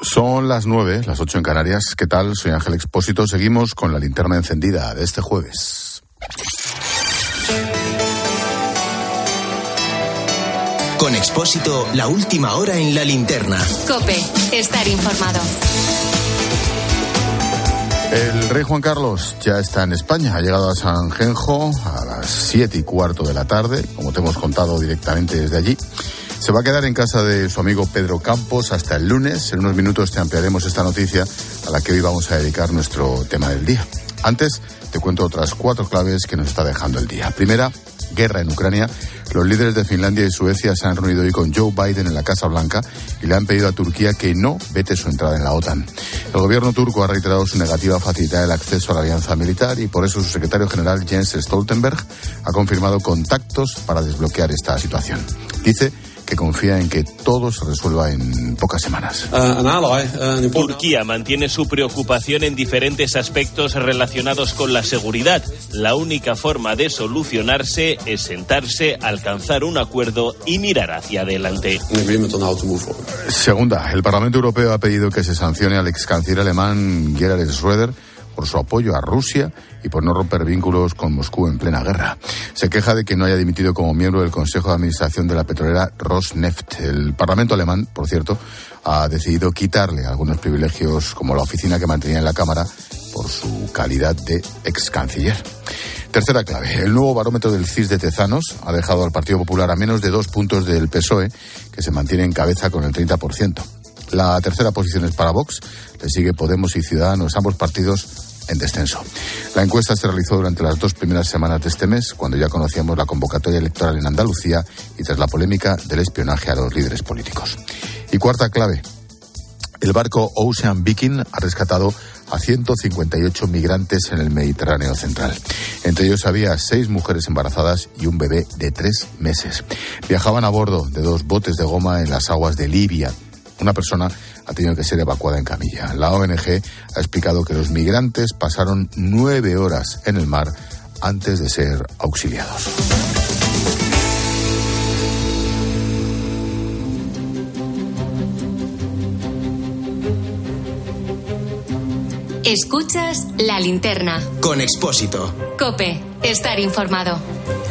Son las 9, las 8 en Canarias. ¿Qué tal? Soy Ángel Expósito. Seguimos con la linterna encendida de este jueves. Con Expósito, la última hora en la linterna. COPE, estar informado. El rey Juan Carlos ya está en España. Ha llegado a Sanjenjo a las 7:15 de la tarde, como te hemos contado directamente desde allí. Se va a quedar en casa de su amigo Pedro Campos hasta el lunes. En unos minutos te ampliaremos esta noticia a la que hoy vamos a dedicar nuestro tema del día. Antes te cuento otras 4 claves que nos está dejando el día. Primera, guerra en Ucrania. Los líderes de Finlandia y Suecia se han reunido hoy con Joe Biden en la Casa Blanca y le han pedido a Turquía que no vete su entrada en la OTAN. El gobierno turco ha reiterado su negativa a facilitar el acceso a la alianza militar y por eso su secretario general Jens Stoltenberg ha confirmado contactos para desbloquear esta situación. Dice que confía en que todo se resuelva en pocas semanas. Turquía mantiene su preocupación en diferentes aspectos relacionados con la seguridad. La única forma de solucionarse es sentarse, alcanzar un acuerdo y mirar hacia adelante. Segunda, el Parlamento Europeo ha pedido que se sancione al ex canciller alemán Gerhard Schröder por su apoyo a Rusia y por no romper vínculos con Moscú en plena guerra. Se queja de que no haya dimitido como miembro del Consejo de Administración de la petrolera Rosneft. El Parlamento alemán, por cierto, ha decidido quitarle algunos privilegios como la oficina que mantenía en la Cámara por su calidad de ex canciller. Tercera clave, el nuevo barómetro del CIS de Tezanos ha dejado al Partido Popular a menos de 2 puntos del PSOE, que se mantiene en cabeza con el 30%. La tercera posición es para Vox, le sigue Podemos y Ciudadanos, ambos partidos en descenso. La encuesta se realizó durante las 2 primeras semanas de este mes, cuando ya conocíamos la convocatoria electoral en Andalucía y tras la polémica del espionaje a los líderes políticos. Y cuarta clave, el barco Ocean Viking ha rescatado a 158 migrantes en el Mediterráneo central. Entre ellos había 6 mujeres embarazadas y un bebé de 3 meses. Viajaban a bordo de 2 botes de goma en las aguas de Libia. Una persona ha tenido que ser evacuada en camilla. La ONG ha explicado que los migrantes pasaron 9 horas en el mar antes de ser auxiliados. Escuchas La Linterna. Con Expósito. COPE, estar informado.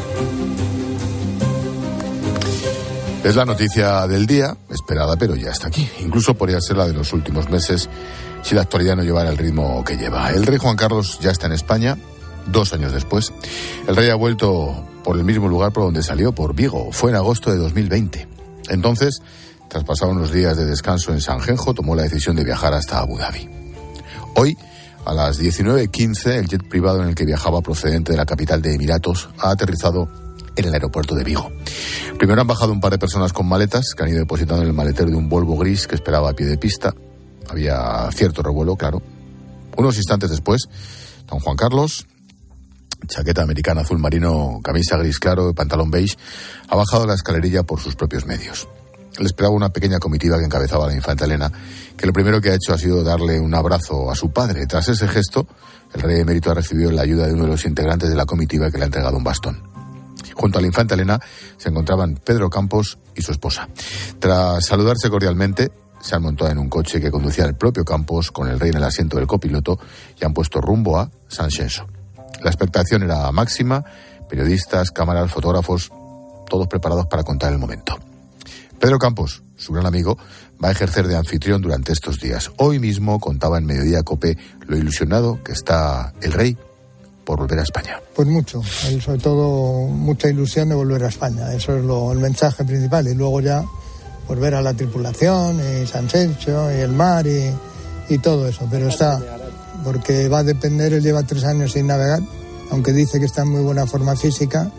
Es la noticia del día, esperada, pero ya está aquí. Incluso podría ser la de los últimos meses si la actualidad no llevara el ritmo que lleva. El rey Juan Carlos ya está en España, 2 años después. El rey ha vuelto por el mismo lugar por donde salió, por Vigo. Fue en agosto de 2020. Entonces, tras pasar unos días de descanso en Sanjenjo, tomó la decisión de viajar hasta Abu Dhabi. Hoy, a las 19:15, el jet privado en el que viajaba procedente de la capital de Emiratos ha aterrizado en el aeropuerto de Vigo. Primero han bajado un par de personas con maletas que han ido depositando en el maletero de un Volvo gris que esperaba a pie de pista. Había cierto revuelo, claro. Unos instantes después, don Juan Carlos, chaqueta americana azul marino, camisa gris claro y pantalón beige, ha bajado la escalerilla por sus propios medios. Le esperaba una pequeña comitiva que encabezaba la infanta Elena, que lo primero que ha hecho ha sido darle un abrazo a su padre. Tras ese gesto, el rey emérito ha recibido la ayuda de uno de los integrantes de la comitiva que le ha entregado un bastón. Junto a la infanta Elena se encontraban Pedro Campos y su esposa. Tras saludarse cordialmente, se han montado en un coche que conducía el propio Campos con el rey en el asiento del copiloto y han puesto rumbo a Sanxenxo. La expectación era máxima, periodistas, cámaras, fotógrafos, todos preparados para contar el momento. Pedro Campos, su gran amigo, va a ejercer de anfitrión durante estos días. Hoy mismo contaba en Mediodía COPE lo ilusionado que está el rey por volver a España. Pues mucho, sobre todo mucha ilusión de volver a España, eso es el mensaje principal, y luego ya volver a la tripulación, y Sanxenxo, y el mar, y todo eso, pero está, porque va a depender, él lleva 3 años sin navegar, aunque dice que está en muy buena forma física,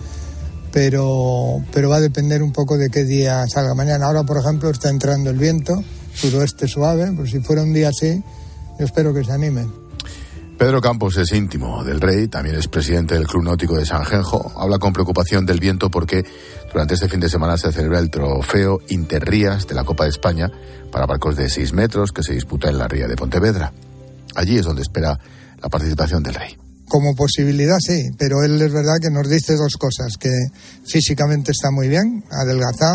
pero va a depender un poco de qué día salga mañana. Ahora, por ejemplo, está entrando el viento, suroeste suave, pues si fuera un día así, yo espero que se animen. Pedro Campos es íntimo del rey, también es presidente del Club Náutico de Sanjenjo. Habla con preocupación del viento porque durante este fin de semana se celebra el trofeo Interrías de la Copa de España para barcos de 6 metros que se disputa en la ría de Pontevedra. Allí es donde espera la participación del rey. Como posibilidad sí, pero él es verdad que nos dice 2 cosas, que físicamente está muy bien, adelgazado,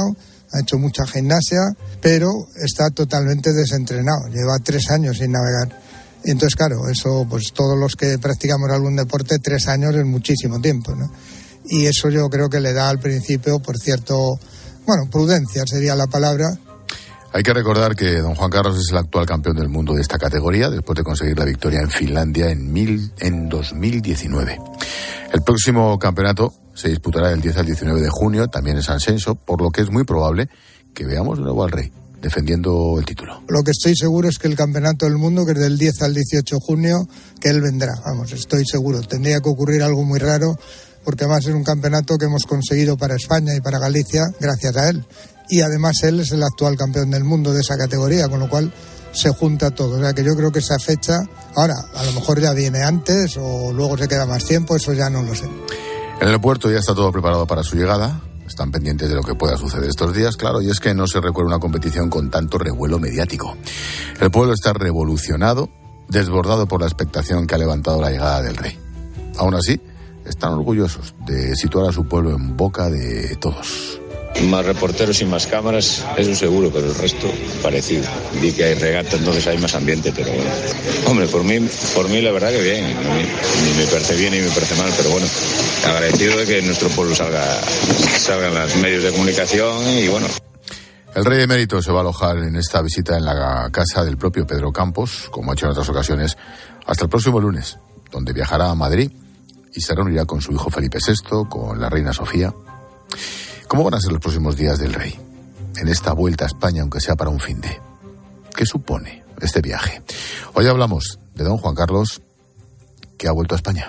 ha hecho mucha gimnasia, pero está totalmente desentrenado, lleva 3 años sin navegar. Y entonces, claro, eso, pues todos los que practicamos algún deporte, 3 años es muchísimo tiempo, ¿no? Y eso yo creo que le da al principio, por cierto, prudencia sería la palabra. Hay que recordar que don Juan Carlos es el actual campeón del mundo de esta categoría, después de conseguir la victoria en Finlandia en 2019. El próximo campeonato se disputará del 10 al 19 de junio, también en San Xenxo, por lo que es muy probable que veamos de nuevo al Rey defendiendo el título. Lo que estoy seguro es que el campeonato del mundo, que es del 10 al 18 de junio, que él vendrá, estoy seguro. Tendría que ocurrir algo muy raro, porque además es un campeonato que hemos conseguido para España y para Galicia gracias a él. Y además él es el actual campeón del mundo de esa categoría, con lo cual se junta todo. O sea que yo creo que esa fecha, ahora, a lo mejor ya viene antes o luego se queda más tiempo, eso ya no lo sé. En el puerto ya está todo preparado para su llegada. Están pendientes de lo que pueda suceder estos días, claro, y es que no se recuerda una competición con tanto revuelo mediático. El pueblo está revolucionado, desbordado por la expectación que ha levantado la llegada del Rey. Aún así, están orgullosos de situar a su pueblo en boca de todos. Más reporteros y más cámaras, eso seguro, pero el resto parecido. Vi que hay regata, entonces hay más ambiente, pero bueno. Hombre, por mí la verdad que bien. Ni me parece bien ni me parece mal, pero bueno, agradecido de que nuestro pueblo salgan los medios de comunicación y bueno. El Rey emérito se va a alojar en esta visita en la casa del propio Pedro Campos, como ha hecho en otras ocasiones, hasta el próximo lunes, donde viajará a Madrid y se reunirá con su hijo Felipe VI, con la reina Sofía. ¿Cómo van a ser los próximos días del Rey en esta vuelta a España, aunque sea para un fin de? ¿Qué supone este viaje? Hoy hablamos de don Juan Carlos, que ha vuelto a España.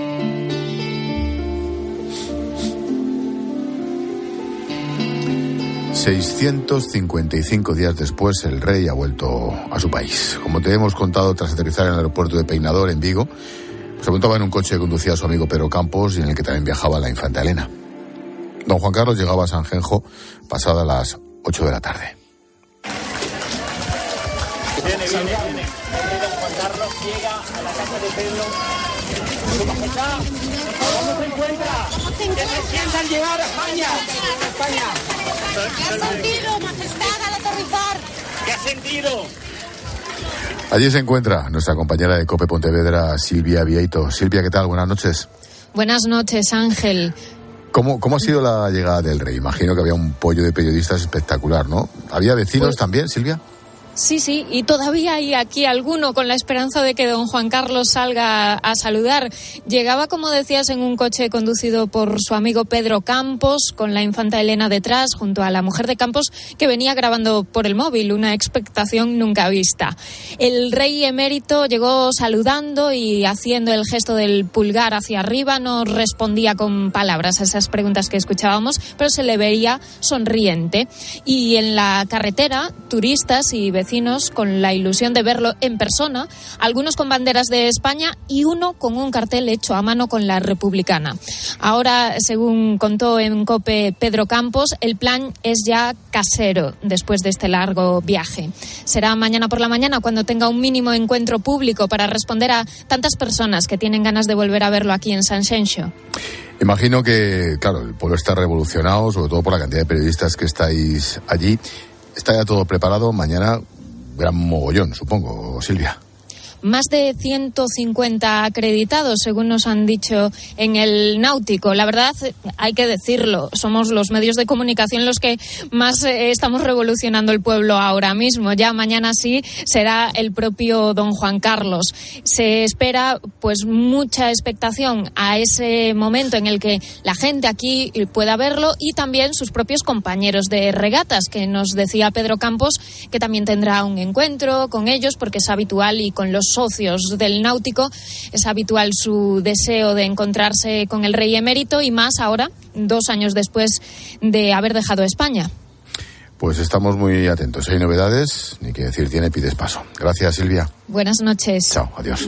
...655 días después, el Rey ha vuelto a su país. Como te hemos contado, tras aterrizar en el aeropuerto de Peinador, en Vigo, se montaba en un coche que conducía a su amigo Pedro Campos y en el que también viajaba la infanta Elena. Don Juan Carlos llegaba a Sanjenjo pasadas las 8 de la tarde. Viene. Don Juan Carlos llega a la casa de Pedro. ¿Cómo está? ¿Cómo se encuentra? ¿Qué se siente al llegar a España? ¿Qué ha sentido, majestad, al aterrizar? ¿Qué ha sentido? Allí se encuentra nuestra compañera de COPE Pontevedra, Silvia Vieito. Silvia, ¿qué tal? Buenas noches. Buenas noches, Ángel. ¿Cómo ha sido la llegada del Rey? Imagino que había un pollo de periodistas espectacular, ¿no? ¿Había vecinos también, Silvia? Sí, y todavía hay aquí alguno con la esperanza de que don Juan Carlos salga a saludar. Llegaba, como decías, en un coche conducido por su amigo Pedro Campos, con la infanta Elena detrás, junto a la mujer de Campos, que venía grabando por el móvil, una expectación nunca vista. El Rey emérito llegó saludando y haciendo el gesto del pulgar hacia arriba, no respondía con palabras a esas preguntas que escuchábamos, pero se le veía sonriente. Y en la carretera, turistas y vecinos con la ilusión de verlo en persona, algunos con banderas de España y uno con un cartel hecho a mano con la republicana. Ahora, según contó en COPE Pedro Campos, el plan es ya casero después de este largo viaje. Será mañana por la mañana cuando tenga un mínimo encuentro público para responder a tantas personas que tienen ganas de volver a verlo aquí en San Xenxo. Imagino que, claro, el pueblo está revolucionado, sobre todo por la cantidad de periodistas que estáis allí. ¿Está ya todo preparado? Mañana, gran mogollón, supongo, Silvia. Más de 150 acreditados, según nos han dicho en el Náutico. La verdad, hay que decirlo, somos los medios de comunicación los que más estamos revolucionando el pueblo ahora mismo. Ya mañana sí será el propio don Juan Carlos. Se espera pues mucha expectación a ese momento en el que la gente aquí pueda verlo y también sus propios compañeros de regatas, que nos decía Pedro Campos que también tendrá un encuentro con ellos porque es habitual, y con los socios del Náutico es habitual su deseo de encontrarse con el Rey emérito, y más ahora, 2 años después de haber dejado España. Pues estamos muy atentos. Si hay novedades, ni que decir tiene, pides paso. Gracias, Silvia. Buenas noches. Chao, adiós.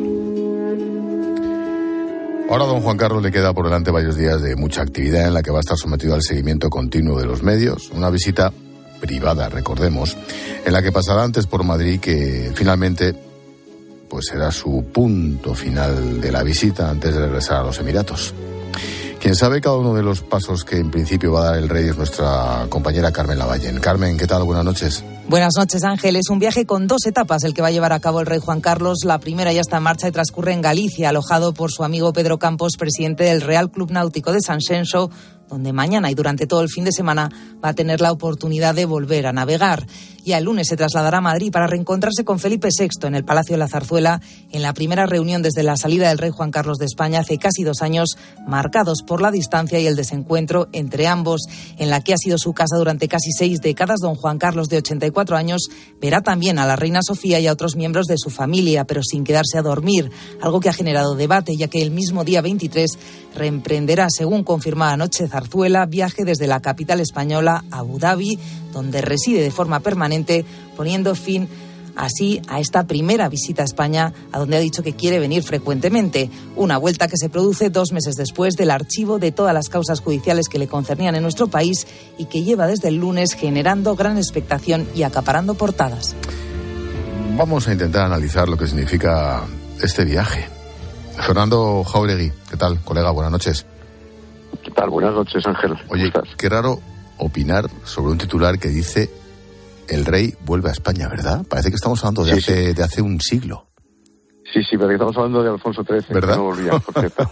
Ahora a don Juan Carlos le queda por delante varios días de mucha actividad en la que va a estar sometido al seguimiento continuo de los medios. Una visita privada, recordemos, en la que pasará antes por Madrid, que finalmente pues será su punto final de la visita antes de regresar a los Emiratos. Quien sabe cada uno de los pasos que en principio va a dar el rey es nuestra compañera Carmen Lavallén. Carmen, ¿qué tal? Buenas noches. Buenas noches, Ángel. Es un viaje con 2 etapas el que va a llevar a cabo el rey Juan Carlos. La primera ya está en marcha y transcurre en Galicia, alojado por su amigo Pedro Campos, presidente del Real Club Náutico de Sanxenxo, donde mañana y durante todo el fin de semana va a tener la oportunidad de volver a navegar. Ya el lunes se trasladará a Madrid para reencontrarse con Felipe VI en el Palacio de la Zarzuela, en la primera reunión desde la salida del rey Juan Carlos de España hace casi 2 años, marcados por la distancia y el desencuentro entre ambos. En la que ha sido su casa durante casi 6 décadas, don Juan Carlos, de 84 años, verá también a la reina Sofía y a otros miembros de su familia, pero sin quedarse a dormir, algo que ha generado debate, ya que el mismo día 23 reemprenderá, según confirmaba anoche Zarzuela, viaje desde la capital española a Abu Dhabi, donde reside de forma permanente, poniendo fin así a esta primera visita a España, a donde ha dicho que quiere venir frecuentemente. Una vuelta que se produce 2 meses después del archivo de todas las causas judiciales que le concernían en nuestro país y que lleva desde el lunes generando gran expectación y acaparando portadas. Vamos a intentar analizar lo que significa este viaje. Fernando Jáuregui, ¿qué tal, colega? Buenas noches. ¿Qué tal? Buenas noches, Ángel. Oye, qué raro opinar sobre un titular que dice el rey vuelve a España, ¿verdad? Parece que estamos hablando de hace un siglo. Sí, pero estamos hablando de Alfonso XIII, ¿verdad? Que no volvía, por cierto.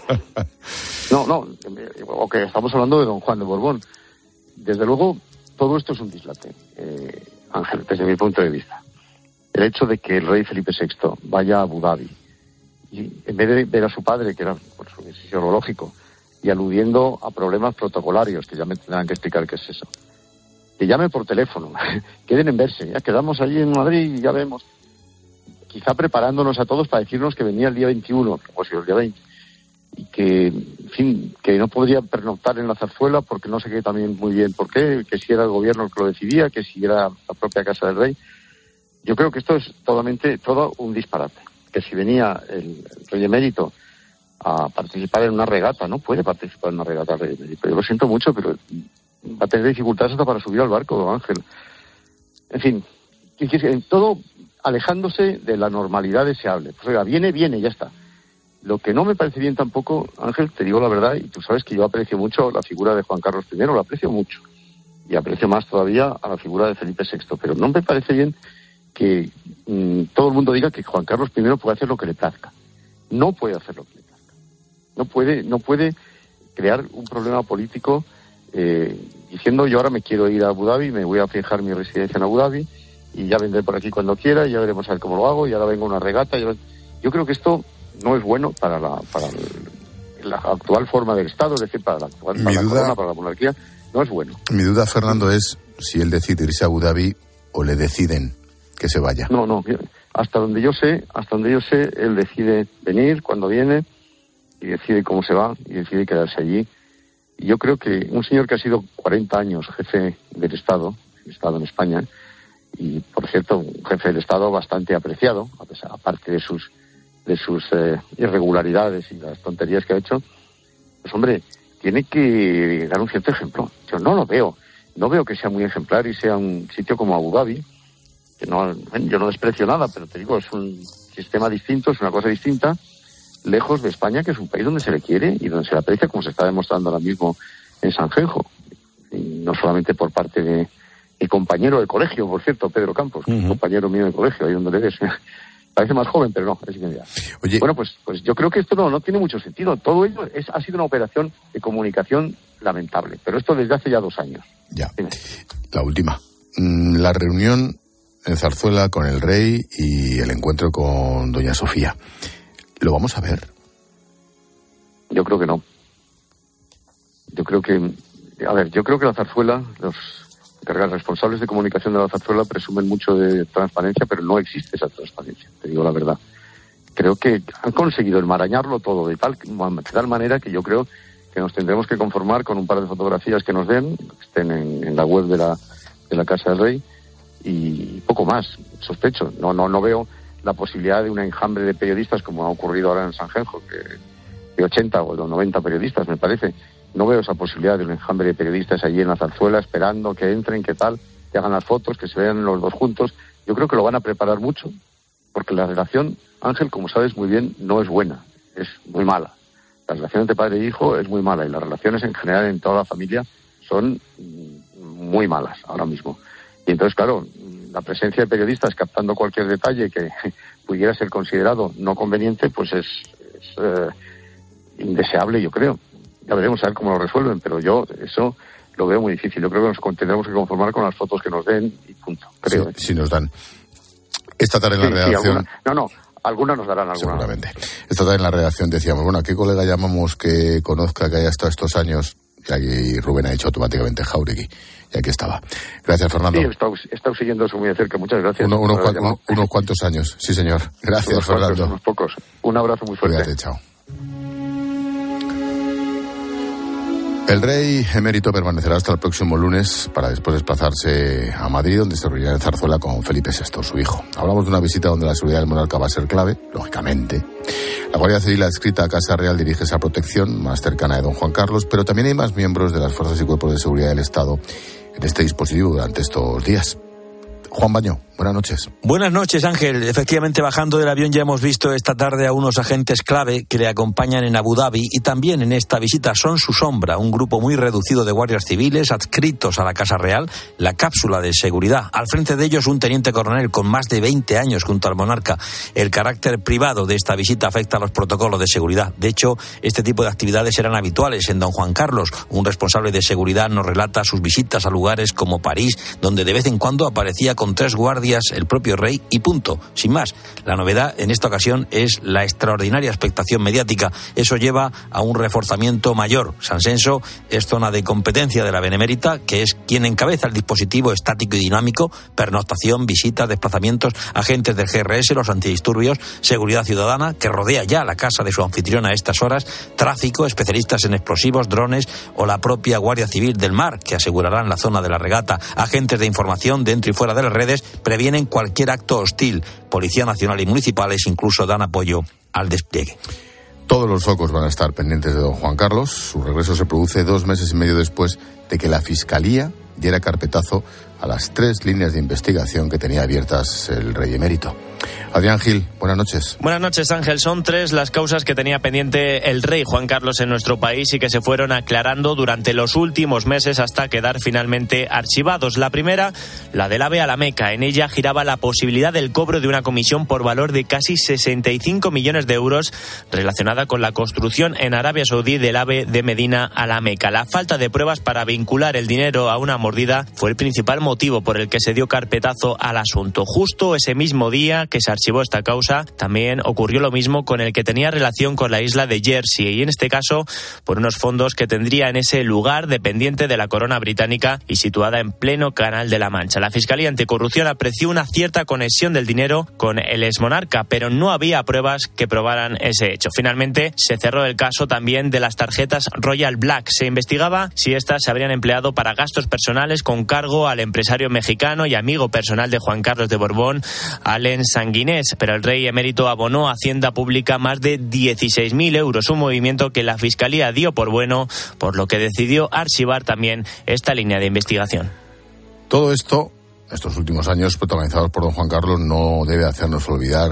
O que estamos hablando de don Juan de Borbón. Desde luego, todo esto es un dislate, Ángel, desde mi punto de vista. El hecho de que el rey Felipe VI vaya a Abu Dhabi, y en vez de ver a su padre, que era por su decisión lógico, y aludiendo a problemas protocolarios, que ya me tendrán que explicar qué es eso, que llame por teléfono, queden en verse, ya quedamos allí en Madrid y ya vemos, quizá preparándonos a todos para decirnos que venía el día 21, o si el día 20, y que, en fin, que no podría pernoctar en la Zarzuela porque no sé qué también muy bien por qué, que si era el gobierno el que lo decidía, que si era la propia casa del rey. Yo creo que esto es todo un disparate, que si venía el rey emérito a participar en una regata, no puede participar en una regata el rey emérito, yo lo siento mucho, pero va a tener dificultades hasta para subir al barco, Ángel. En fin, todo alejándose de la normalidad deseable. Pues oiga, viene, ya está. Lo que no me parece bien tampoco, Ángel, te digo la verdad, y tú sabes que yo aprecio mucho la figura de Juan Carlos I, la aprecio mucho, y aprecio más todavía a la figura de Felipe VI, pero no me parece bien que todo el mundo diga que Juan Carlos I puede hacer lo que le plazca. No puede hacer lo que le plazca. No puede crear un problema político diciendo yo ahora me quiero ir a Abu Dhabi, me voy a fijar mi residencia en Abu Dhabi y ya vendré por aquí cuando quiera y ya veremos a ver cómo lo hago y ahora vengo a una regata. Yo creo que esto no es bueno para la actual forma del Estado, es decir, para la corona, para la monarquía, no es bueno. Mi duda, Fernando, es si él decide irse a Abu Dhabi o le deciden que se vaya. No, hasta donde yo sé, él decide venir cuando viene y decide cómo se va y decide quedarse allí. Y yo creo que un señor que ha sido 40 años jefe del Estado en España, y por cierto, un jefe del Estado bastante apreciado, aparte de sus irregularidades y las tonterías que ha hecho, pues hombre, tiene que dar un cierto ejemplo. Yo no veo que sea muy ejemplar y sea un sitio como Abu Dhabi, que yo no desprecio nada, pero te digo, es un sistema distinto, es una cosa distinta, lejos de España, que es un país donde se le quiere y donde se le aprecia, como se está demostrando ahora mismo en Sanjenjo. Y no solamente por parte de mi compañero de colegio, por cierto, Pedro Campos, compañero mío de colegio, ahí donde le ves. Parece más joven, pero no, es inmediato. Oye. Bueno, pues yo creo que esto no tiene mucho sentido. Todo ello ha sido una operación de comunicación lamentable, pero esto desde hace ya 2 años. Ya. La última. La reunión en Zarzuela con el rey y el encuentro con doña Sofía. ¿Lo vamos a ver? Yo creo que no. Yo creo que la Zarzuela, los responsables de comunicación de la Zarzuela presumen mucho de transparencia, pero no existe esa transparencia, te digo la verdad. Creo que han conseguido enmarañarlo todo de tal manera que yo creo que nos tendremos que conformar con un par de fotografías que nos den, que estén en la web de la Casa del Rey, y poco más, sospecho. No veo la posibilidad de un enjambre de periodistas como ha ocurrido ahora en Sanjenjo, de 80 o de 90 periodistas, me parece. No veo esa posibilidad de un enjambre de periodistas allí en la Zarzuela esperando que entren, que tal, que hagan las fotos, que se vean los dos juntos. Yo creo que lo van a preparar mucho, porque la relación, Ángel, como sabes muy bien, no es buena, es muy mala. La relación entre padre e hijo es muy mala y las relaciones en general en toda la familia son muy malas ahora mismo. Y entonces, claro, la presencia de periodistas captando cualquier detalle que pudiera ser considerado no conveniente, pues es indeseable, yo creo. Ya veremos a ver cómo lo resuelven, pero yo eso lo veo muy difícil. Yo creo que nos tendremos que conformar con las fotos que nos den y punto, creo. Sí, si nos dan. Esta tarde en la redacción... Algunas nos darán alguna. Seguramente. Esta tarde en la redacción decíamos, bueno, ¿a qué colega llamamos que conozca, que haya estado estos años? Y aquí Rubén ha dicho automáticamente Jáuregui. Y aquí estaba. Gracias, Fernando. Sí, he estado siguiendo eso muy de cerca. Muchas gracias. Unos cuantos años. Sí, señor. Gracias, Fernando. Unos pocos. Un abrazo muy fuerte. Cuídate, chao. El rey emérito permanecerá hasta el próximo lunes para después desplazarse a Madrid, donde se reunirá en Zarzuela con Felipe VI, su hijo. Hablamos de una visita donde la seguridad del monarca va a ser clave, lógicamente. La Guardia Civil adscrita a Casa Real dirige esa protección más cercana de don Juan Carlos, pero también hay más miembros de las fuerzas y cuerpos de seguridad del Estado en este dispositivo durante estos días. Juan Baño, buenas noches. Buenas noches, Ángel. Efectivamente, bajando del avión ya hemos visto esta tarde a unos agentes clave que le acompañan en Abu Dhabi y también en esta visita son su sombra, un grupo muy reducido de guardias civiles adscritos a la Casa Real, la cápsula de seguridad. Al frente de ellos un teniente coronel con más de 20 años junto al monarca. El carácter privado de esta visita afecta a los protocolos de seguridad. De hecho, este tipo de actividades eran habituales en don Juan Carlos. Un responsable de seguridad nos relata sus visitas a lugares como París, donde de vez en cuando aparecía con 3 guardias el propio rey y punto, sin más. La novedad en esta ocasión es la extraordinaria expectación mediática. Eso lleva a un reforzamiento mayor. San Censo es zona de competencia de la Benemérita, que es quien encabeza el dispositivo estático y dinámico, pernoctación, visitas, desplazamientos, agentes del GRS, los antidisturbios, seguridad ciudadana, que rodea ya la casa de su anfitrión a estas horas, tráfico, especialistas en explosivos, drones o la propia Guardia Civil del Mar, que asegurarán la zona de la regata, agentes de información dentro y fuera de las redes, previenen cualquier acto hostil. Policía Nacional y municipales incluso dan apoyo al despliegue. Todos los focos van a estar pendientes de don Juan Carlos. Su regreso se produce 2 meses y medio después de que la Fiscalía diera carpetazo a las 3 líneas de investigación que tenía abiertas el rey emérito. Adrián Gil, buenas noches. Buenas noches, Ángel. Son 3 las causas que tenía pendiente el rey Juan Carlos en nuestro país y que se fueron aclarando durante los últimos meses hasta quedar finalmente archivados. La primera, la del AVE a la Meca. En ella giraba la posibilidad del cobro de una comisión por valor de casi 65 millones de euros relacionada con la construcción en Arabia Saudí del AVE de Medina a la Meca. La falta de pruebas para vincular el dinero a una mordida fue el principal motivo por el que se dio carpetazo al asunto. Justo ese mismo día que se archivó esta causa, también ocurrió lo mismo con el que tenía relación con la isla de Jersey, y en este caso por unos fondos que tendría en ese lugar dependiente de la corona británica y situada en pleno Canal de la Mancha. La Fiscalía Anticorrupción apreció una cierta conexión del dinero con el exmonarca, pero no había pruebas que probaran ese hecho. Finalmente se cerró el caso también de las tarjetas Royal Black. Se investigaba si estas se habrían empleado para gastos personales con cargo al empresario mexicano y amigo personal de Juan Carlos de Borbón, Allen Sanguinés, pero el rey emérito abonó a Hacienda Pública más de 16.000 euros, un movimiento que la Fiscalía dio por bueno, por lo que decidió archivar también esta línea de investigación. Todo esto, estos últimos años protagonizados por don Juan Carlos, no debe hacernos olvidar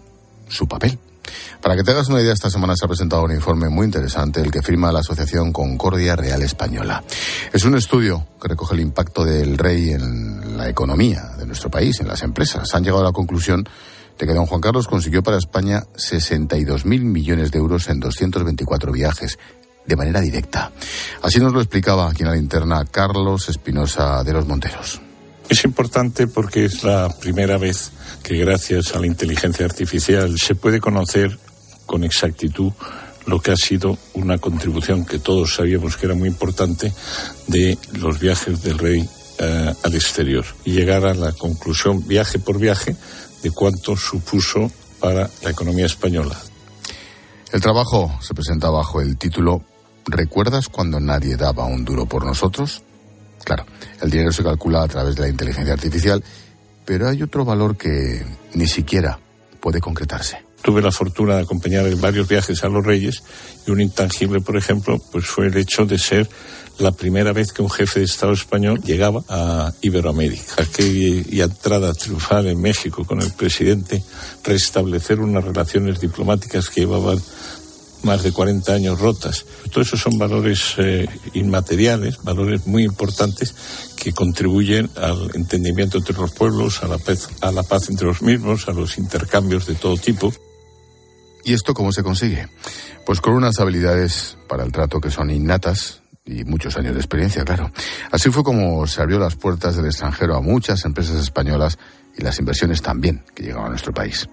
su papel. Para que te hagas una idea, esta semana se ha presentado un informe muy interesante, el que firma la Asociación Concordia Real Española. Es un estudio que recoge el impacto del rey en la economía de nuestro país, en las empresas. Han llegado a la conclusión de que don Juan Carlos consiguió para España 62.000 millones de euros en 224 viajes, de manera directa. Así nos lo explicaba aquí en la linterna Carlos Espinosa de los Monteros. Es importante porque es la primera vez que gracias a la inteligencia artificial se puede conocer con exactitud lo que ha sido una contribución que todos sabíamos que era muy importante de los viajes del rey al exterior y llegar a la conclusión viaje por viaje de cuánto supuso para la economía española. El trabajo se presenta bajo el título ¿Recuerdas cuando nadie daba un duro por nosotros? Claro, el dinero se calcula a través de la inteligencia artificial, pero hay otro valor que ni siquiera puede concretarse. Tuve la fortuna de acompañar en varios viajes a los reyes y un intangible, por ejemplo, pues fue el hecho de ser la primera vez que un jefe de Estado español llegaba a Iberoamérica. Aquella entrada triunfal en México con el presidente, restablecer unas relaciones diplomáticas que llevaban más de 40 años rotas. Todos esos son valores inmateriales, valores muy importantes que contribuyen al entendimiento entre los pueblos, a la paz entre los mismos, a los intercambios de todo tipo. ¿Y esto cómo se consigue? Pues con unas habilidades para el trato que son innatas y muchos años de experiencia, claro. Así fue como se abrió las puertas del extranjero a muchas empresas españolas y las inversiones también que llegaban a nuestro país.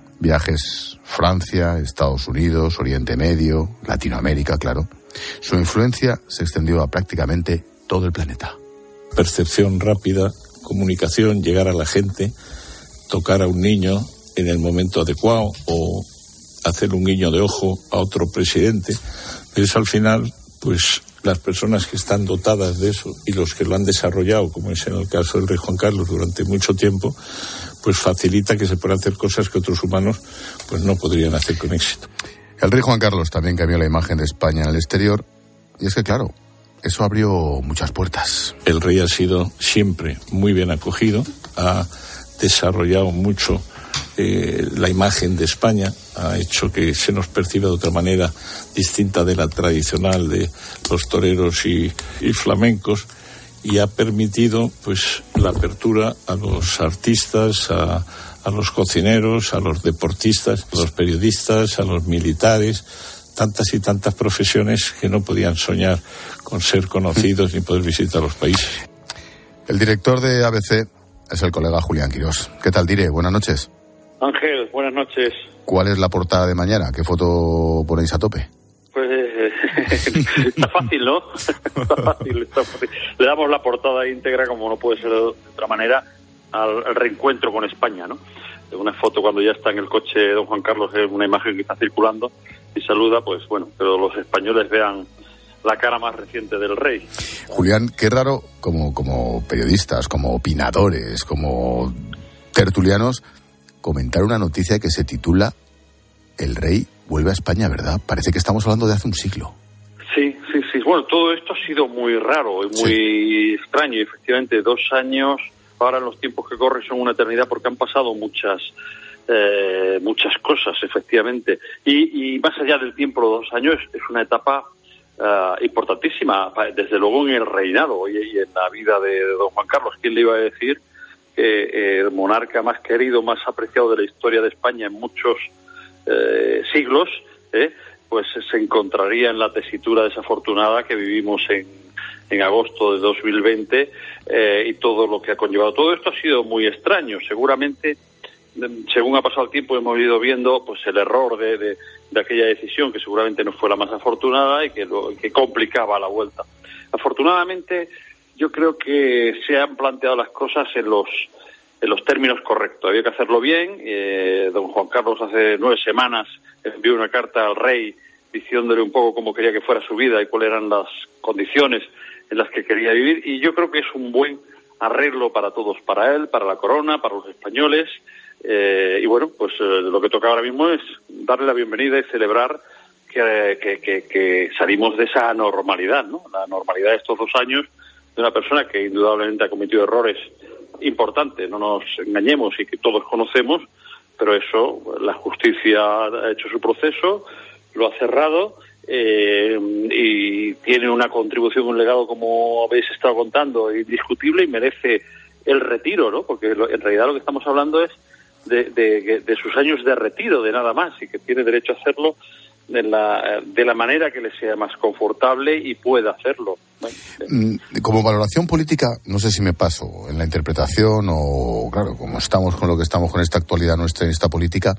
Viajes Francia, Estados Unidos, Oriente Medio, Latinoamérica, claro. Su influencia se extendió a prácticamente todo el planeta. Percepción rápida, comunicación, llegar a la gente, tocar a un niño en el momento adecuado o hacer un guiño de ojo a otro presidente. Pero eso al final, pues las personas que están dotadas de eso y los que lo han desarrollado, como es en el caso del rey Juan Carlos durante mucho tiempo, pues facilita que se puedan hacer cosas que otros humanos pues no podrían hacer con éxito. El rey Juan Carlos también cambió la imagen de España en el exterior, y es que claro, eso abrió muchas puertas. El rey ha sido siempre muy bien acogido, ha desarrollado mucho la imagen de España, ha hecho que se nos perciba de otra manera distinta de la tradicional de los toreros y flamencos, y ha permitido pues la apertura a los artistas, a los cocineros, a los deportistas, a los periodistas, a los militares, tantas y tantas profesiones que no podían soñar con ser conocidos ni poder visitar los países. El director de ABC es el colega Julián Quirós. ¿Qué tal, Dire? Buenas noches. Ángel, buenas noches. ¿Cuál es la portada de mañana? ¿Qué foto ponéis a tope? Pues está fácil, ¿no? Está fácil. Le damos la portada íntegra, como no puede ser de otra manera, al reencuentro con España, ¿no? Una foto cuando ya está en el coche de don Juan Carlos, es una imagen que está circulando y saluda, pues bueno, pero los españoles vean la cara más reciente del rey. Julián, qué raro como periodistas, como opinadores, como tertulianos, comentar una noticia que se titula El rey vuelve a España, ¿verdad? Parece que estamos hablando de hace un siglo. Sí. Bueno, todo esto ha sido muy raro y muy extraño. Efectivamente, 2 años, ahora en los tiempos que corren son una eternidad porque han pasado muchas cosas, efectivamente. Y más allá del tiempo, los 2 años, es una etapa importantísima, desde luego en el reinado y en la vida de don Juan Carlos. ¿Quién le iba a decir que el monarca más querido, más apreciado de la historia de España en muchos siglos, pues se encontraría en la tesitura desafortunada que vivimos en agosto de 2020 y todo lo que ha conllevado? Todo esto ha sido muy extraño. Seguramente, según ha pasado el tiempo, hemos ido viendo pues el error de aquella decisión, que seguramente no fue la más afortunada y que complicaba la vuelta. Afortunadamente, yo creo que se han planteado las cosas en los términos correctos. Había que hacerlo bien. Don Juan Carlos hace 9 semanas envió una carta al rey diciéndole un poco cómo quería que fuera su vida y cuáles eran las condiciones en las que quería vivir, y yo creo que es un buen arreglo para todos, para él, para la corona, para los españoles, y bueno, pues lo que toca ahora mismo es darle la bienvenida y celebrar que salimos de esa normalidad, ¿no? La normalidad de estos 2 años de una persona que indudablemente ha cometido errores importantes, no nos engañemos, y que todos conocemos, pero eso, la justicia ha hecho su proceso, lo ha cerrado, y tiene una contribución, un legado, como habéis estado contando, indiscutible, y merece el retiro, ¿no? Porque en realidad lo que estamos hablando es de sus años de retiro, de nada más, y que tiene derecho a hacerlo de la manera que le sea más confortable y pueda hacerlo. Como valoración política, no sé si me paso en la interpretación o, claro, como estamos con lo que estamos con esta actualidad nuestra, en esta política,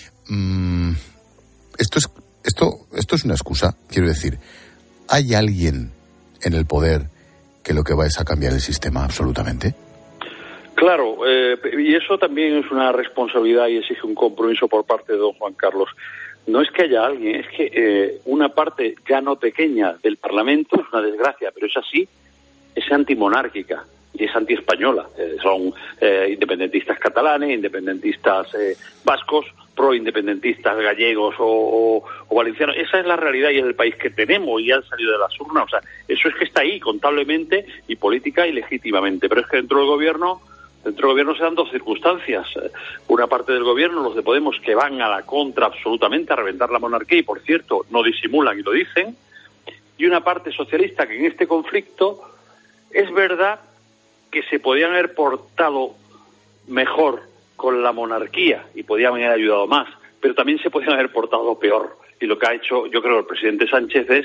esto es una excusa. Quiero decir, ¿hay alguien en el poder que lo que va es a cambiar el sistema absolutamente? Claro, y eso también es una responsabilidad y exige un compromiso por parte de don Juan Carlos. No es que haya alguien, es que una parte ya no pequeña del Parlamento, es una desgracia, pero es así, es antimonárquica y es antiespañola. Son independentistas catalanes, independentistas vascos, proindependentistas gallegos o valencianos. Esa es la realidad y es el país que tenemos y han salido de las urnas. O sea, eso es que está ahí contablemente y política y legítimamente. Pero es que dentro del gobierno Dentro del gobierno se dan dos circunstancias. Una parte del gobierno, los de Podemos, que van a la contra absolutamente a reventar la monarquía y, por cierto, no disimulan y lo dicen. Y una parte socialista que en este conflicto es verdad que se podían haber portado mejor con la monarquía y podían haber ayudado más, pero también se podían haber portado peor. Y lo que ha hecho, yo creo, el presidente Sánchez es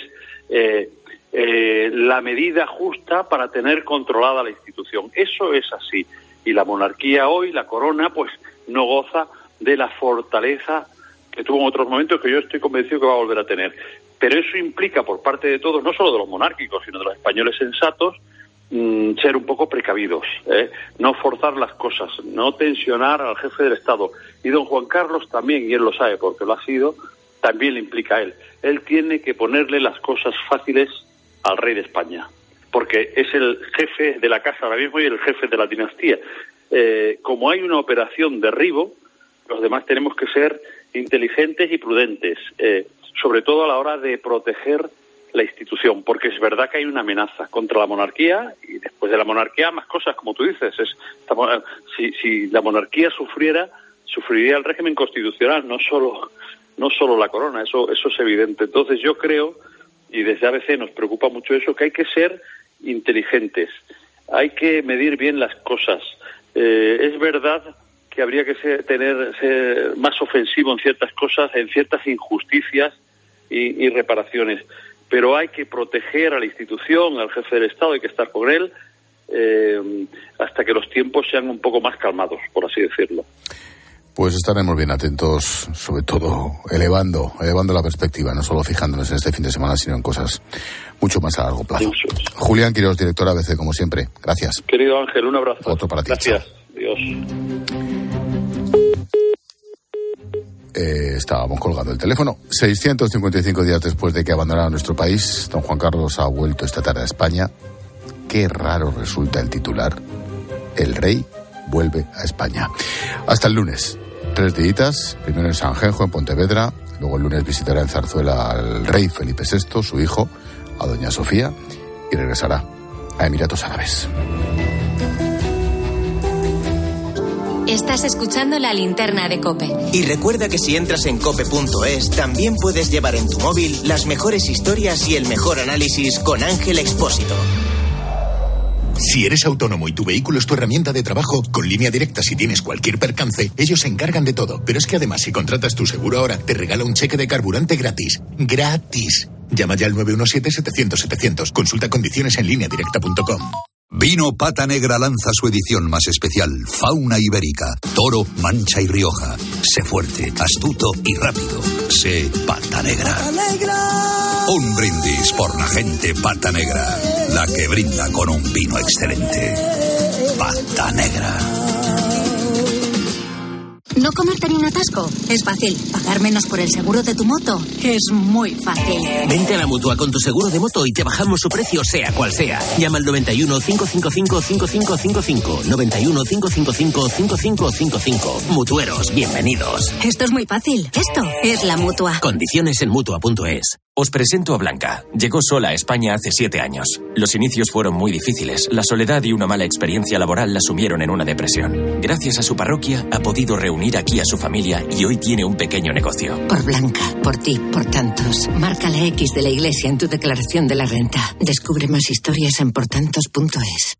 la medida justa para tener controlada la institución. Eso es así. Y la monarquía hoy, la corona, pues no goza de la fortaleza que tuvo en otros momentos, que yo estoy convencido que va a volver a tener. Pero eso implica por parte de todos, no solo de los monárquicos, sino de los españoles sensatos, ser un poco precavidos, no forzar las cosas, no tensionar al jefe del Estado. Y don Juan Carlos también, y él lo sabe porque lo ha sido, también le implica a él. Él tiene que ponerle las cosas fáciles al rey de España, porque es el jefe de la casa ahora mismo y el jefe de la dinastía. Como hay una operación derribo, los demás tenemos que ser inteligentes y prudentes, sobre todo a la hora de proteger la institución, porque es verdad que hay una amenaza contra la monarquía y después de la monarquía más cosas, como tú dices. Si la monarquía sufriría el régimen constitucional, no solo la corona, eso es evidente. Entonces yo creo, y desde ABC nos preocupa mucho eso, que hay que ser inteligentes, hay que medir bien las cosas. Es verdad que habría que ser más ofensivo en ciertas cosas, en ciertas injusticias y reparaciones, pero hay que proteger a la institución, al jefe del Estado, hay que estar con él hasta que los tiempos sean un poco más calmados, por así decirlo. Pues estaremos bien atentos, sobre todo elevando la perspectiva, no solo fijándonos en este fin de semana, sino en cosas mucho más a largo plazo. Julián Quirós, director ABC, como siempre. Gracias. Querido Ángel, un abrazo. Otro para ti. Gracias. Chao. Adiós. Estábamos colgando el teléfono. 655 días después de que abandonara nuestro país, don Juan Carlos ha vuelto esta tarde a España. Qué raro resulta el titular. El rey vuelve a España. Hasta el lunes. 3 días, primero en Sanjenjo, en Pontevedra, luego el lunes visitará en Zarzuela al rey Felipe VI, su hijo, a doña Sofía, y regresará a Emiratos Árabes. Estás escuchando La Linterna de COPE. Y recuerda que si entras en cope.es, también puedes llevar en tu móvil las mejores historias y el mejor análisis con Ángel Expósito. Si eres autónomo y tu vehículo es tu herramienta de trabajo, con Línea Directa, si tienes cualquier percance, ellos se encargan de todo. Pero es que además, si contratas tu seguro ahora, te regala un cheque de carburante gratis. ¡Gratis! Llama ya al 917-700-700. Consulta condiciones en lineadirecta.com. Vino Pata Negra lanza su edición más especial, Fauna Ibérica, Toro, Mancha y Rioja. Sé fuerte, astuto y rápido. Sé Pata Negra. ¡Pata Negra! Un brindis por la gente Pata Negra, la que brinda con un vino excelente. Pata Negra. ¿No comerte ni un atasco? Es fácil. ¿Pagar menos por el seguro de tu moto? Es muy fácil. Vente a la Mutua con tu seguro de moto y te bajamos su precio sea cual sea. Llama al 91 555 5555. 91 555 5555. Mutueros, bienvenidos. Esto es muy fácil. Esto es la Mutua. Condiciones en Mutua.es. Os presento a Blanca. Llegó sola a España hace 7 años. Los inicios fueron muy difíciles. La soledad y una mala experiencia laboral la sumieron en una depresión. Gracias a su parroquia, ha podido reunir aquí a su familia y hoy tiene un pequeño negocio. Por Blanca, por ti, por tantos. Marca la X de la iglesia en tu declaración de la renta. Descubre más historias en portantos.es.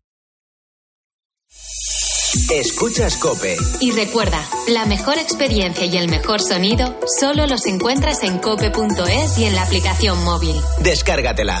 Escuchas COPE. Y recuerda, la mejor experiencia y el mejor sonido solo los encuentras en cope.es y en la aplicación móvil. Descárgatela.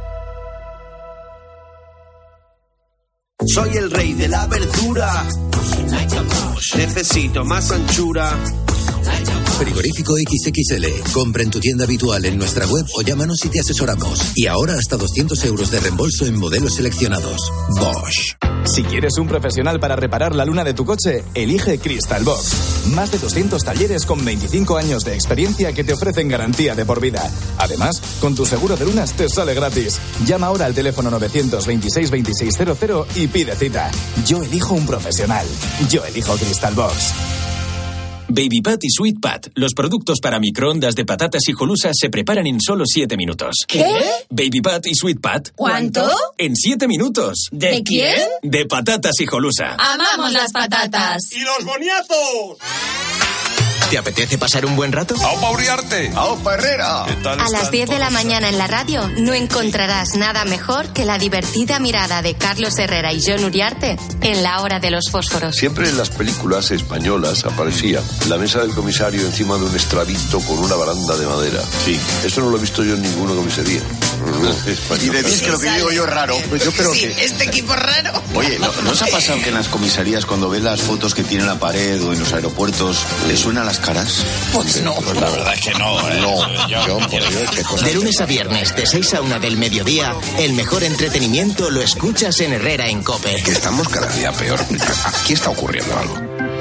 Soy el rey de la verdura. Necesito más anchura. Frigorífico XXL. Compra en tu tienda habitual en nuestra web o llámanos y te asesoramos. Y ahora hasta 200 euros de reembolso en modelos seleccionados. Bosch. Si quieres un profesional para reparar la luna de tu coche, elige Crystal Box. Más de 200 talleres con 25 años de experiencia que te ofrecen garantía de por vida. Además, con tu seguro de lunas te sale gratis. Llama ahora al teléfono 926 2600 y pide cita. Yo elijo un profesional. Yo elijo Crystal Box. Baby Pat y Sweet Pat, los productos para microondas de patatas Hijolusa se preparan en solo 7 minutos. ¿Qué? Baby Pat y Sweet Pat. ¿Cuánto? En 7 minutos. ¿De quién? De patatas Hijolusa. ¡Amamos las patatas! ¡Y los boniatos! ¿Te apetece pasar un buen rato? ¡Aupa Uriarte! ¡Aupa Herrera! A las 10 de la mañana en la radio no encontrarás nada mejor que la divertida mirada de Carlos Herrera y Jon Uriarte en La Hora de los Fósforos. Siempre en las películas españolas aparecía la mesa del comisario encima de un estrabito con una baranda de madera. Sí, esto no lo he visto yo en ninguna comisaría. Y decís que lo que digo yo es raro. Pues yo creo que... ¿Este equipo es raro? Oye, ¿no os ha pasado que en las comisarías, cuando ves las fotos que tiene en la pared o en los aeropuertos, le suenan las caras? Pues no. Pues la verdad es que no, ¿eh? No, por Dios, qué cosa. De lunes a viernes, de 6 a 1 del mediodía, el mejor entretenimiento lo escuchas en Herrera en COPE. Que estamos cada día peor. Aquí está ocurriendo algo.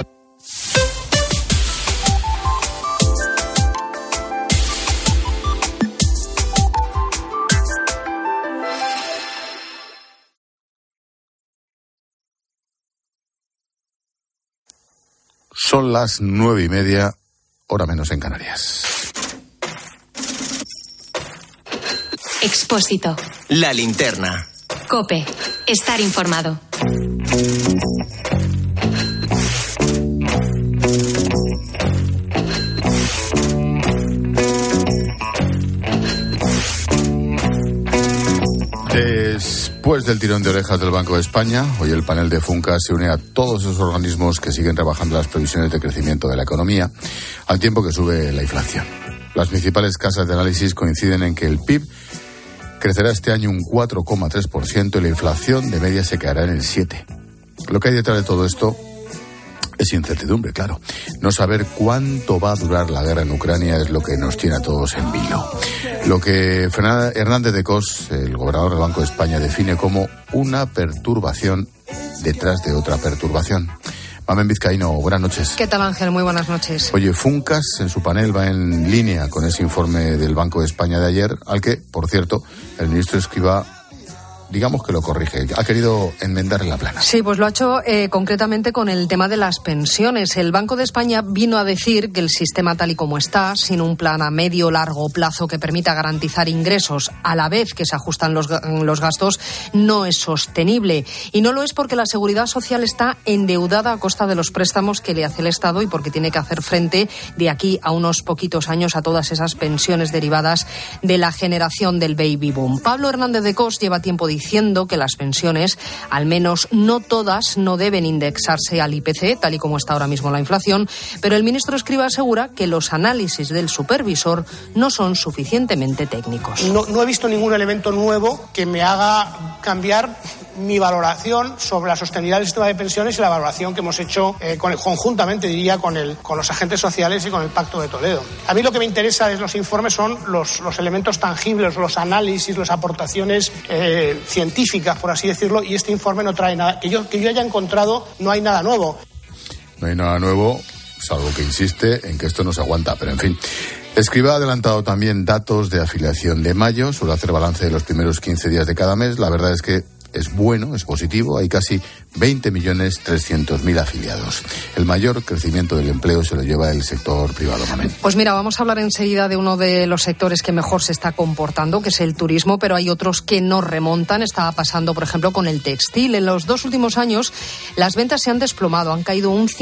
Son las 9:30, hora menos en Canarias. Expósito. La linterna. COPE. Estar informado. Después del tirón de orejas del Banco de España, hoy el panel de Funcas se une a todos esos organismos que siguen rebajando las previsiones de crecimiento de la economía, al tiempo que sube la inflación. Las principales casas de análisis coinciden en que el PIB crecerá este año un 4,3% y la inflación de media se quedará en el 7%. Lo que hay detrás de todo esto es incertidumbre, claro. No saber cuánto va a durar la guerra en Ucrania es lo que nos tiene a todos en vilo. Lo que Hernández de Cos, el gobernador del Banco de España, define como una perturbación detrás de otra perturbación. Mamen Vizcaíno, buenas noches. ¿Qué tal, Ángel? Muy buenas noches. Oye, Funcas en su panel va en línea con ese informe del Banco de España de ayer, al que, por cierto, el ministro Escrivá, digamos que lo corrige, ha querido enmendar en la plana. Sí, pues lo ha hecho concretamente con el tema de las pensiones. El Banco de España vino a decir que el sistema tal y como está, sin un plan a medio o largo plazo que permita garantizar ingresos a la vez que se ajustan los gastos, no es sostenible. Y no lo es porque la Seguridad Social está endeudada a costa de los préstamos que le hace el Estado y porque tiene que hacer frente de aquí a unos poquitos años a todas esas pensiones derivadas de la generación del baby boom. Pablo Hernández de Cos lleva tiempo diciendo que las pensiones, al menos no todas, no deben indexarse al IPC, tal y como está ahora mismo la inflación, pero el ministro Escrivá asegura que los análisis del supervisor no son suficientemente técnicos. No he visto ningún elemento nuevo que me haga cambiar mi valoración sobre la sostenibilidad del sistema de pensiones y la valoración que hemos hecho conjuntamente, diría, con los agentes sociales y con el Pacto de Toledo. A mí lo que me interesa de los informes son los elementos tangibles, los análisis, las aportaciones científicas, por así decirlo, y este informe no trae nada. Que yo haya encontrado, no hay nada nuevo. No hay nada nuevo, salvo que insiste en que esto no se aguanta, pero en fin. Escrivá ha adelantado también datos de afiliación de mayo, suele hacer balance de los primeros 15 días de cada mes. La verdad es que es bueno, es positivo, hay casi 20.300.000 afiliados. El mayor crecimiento del empleo se lo lleva el sector privado, Mamen. Pues mira, vamos a hablar enseguida de uno de los sectores que mejor se está comportando, que es el turismo, pero hay otros que no remontan. Estaba pasando, por ejemplo, con el textil. En los 2 últimos años las ventas se han desplomado, han caído un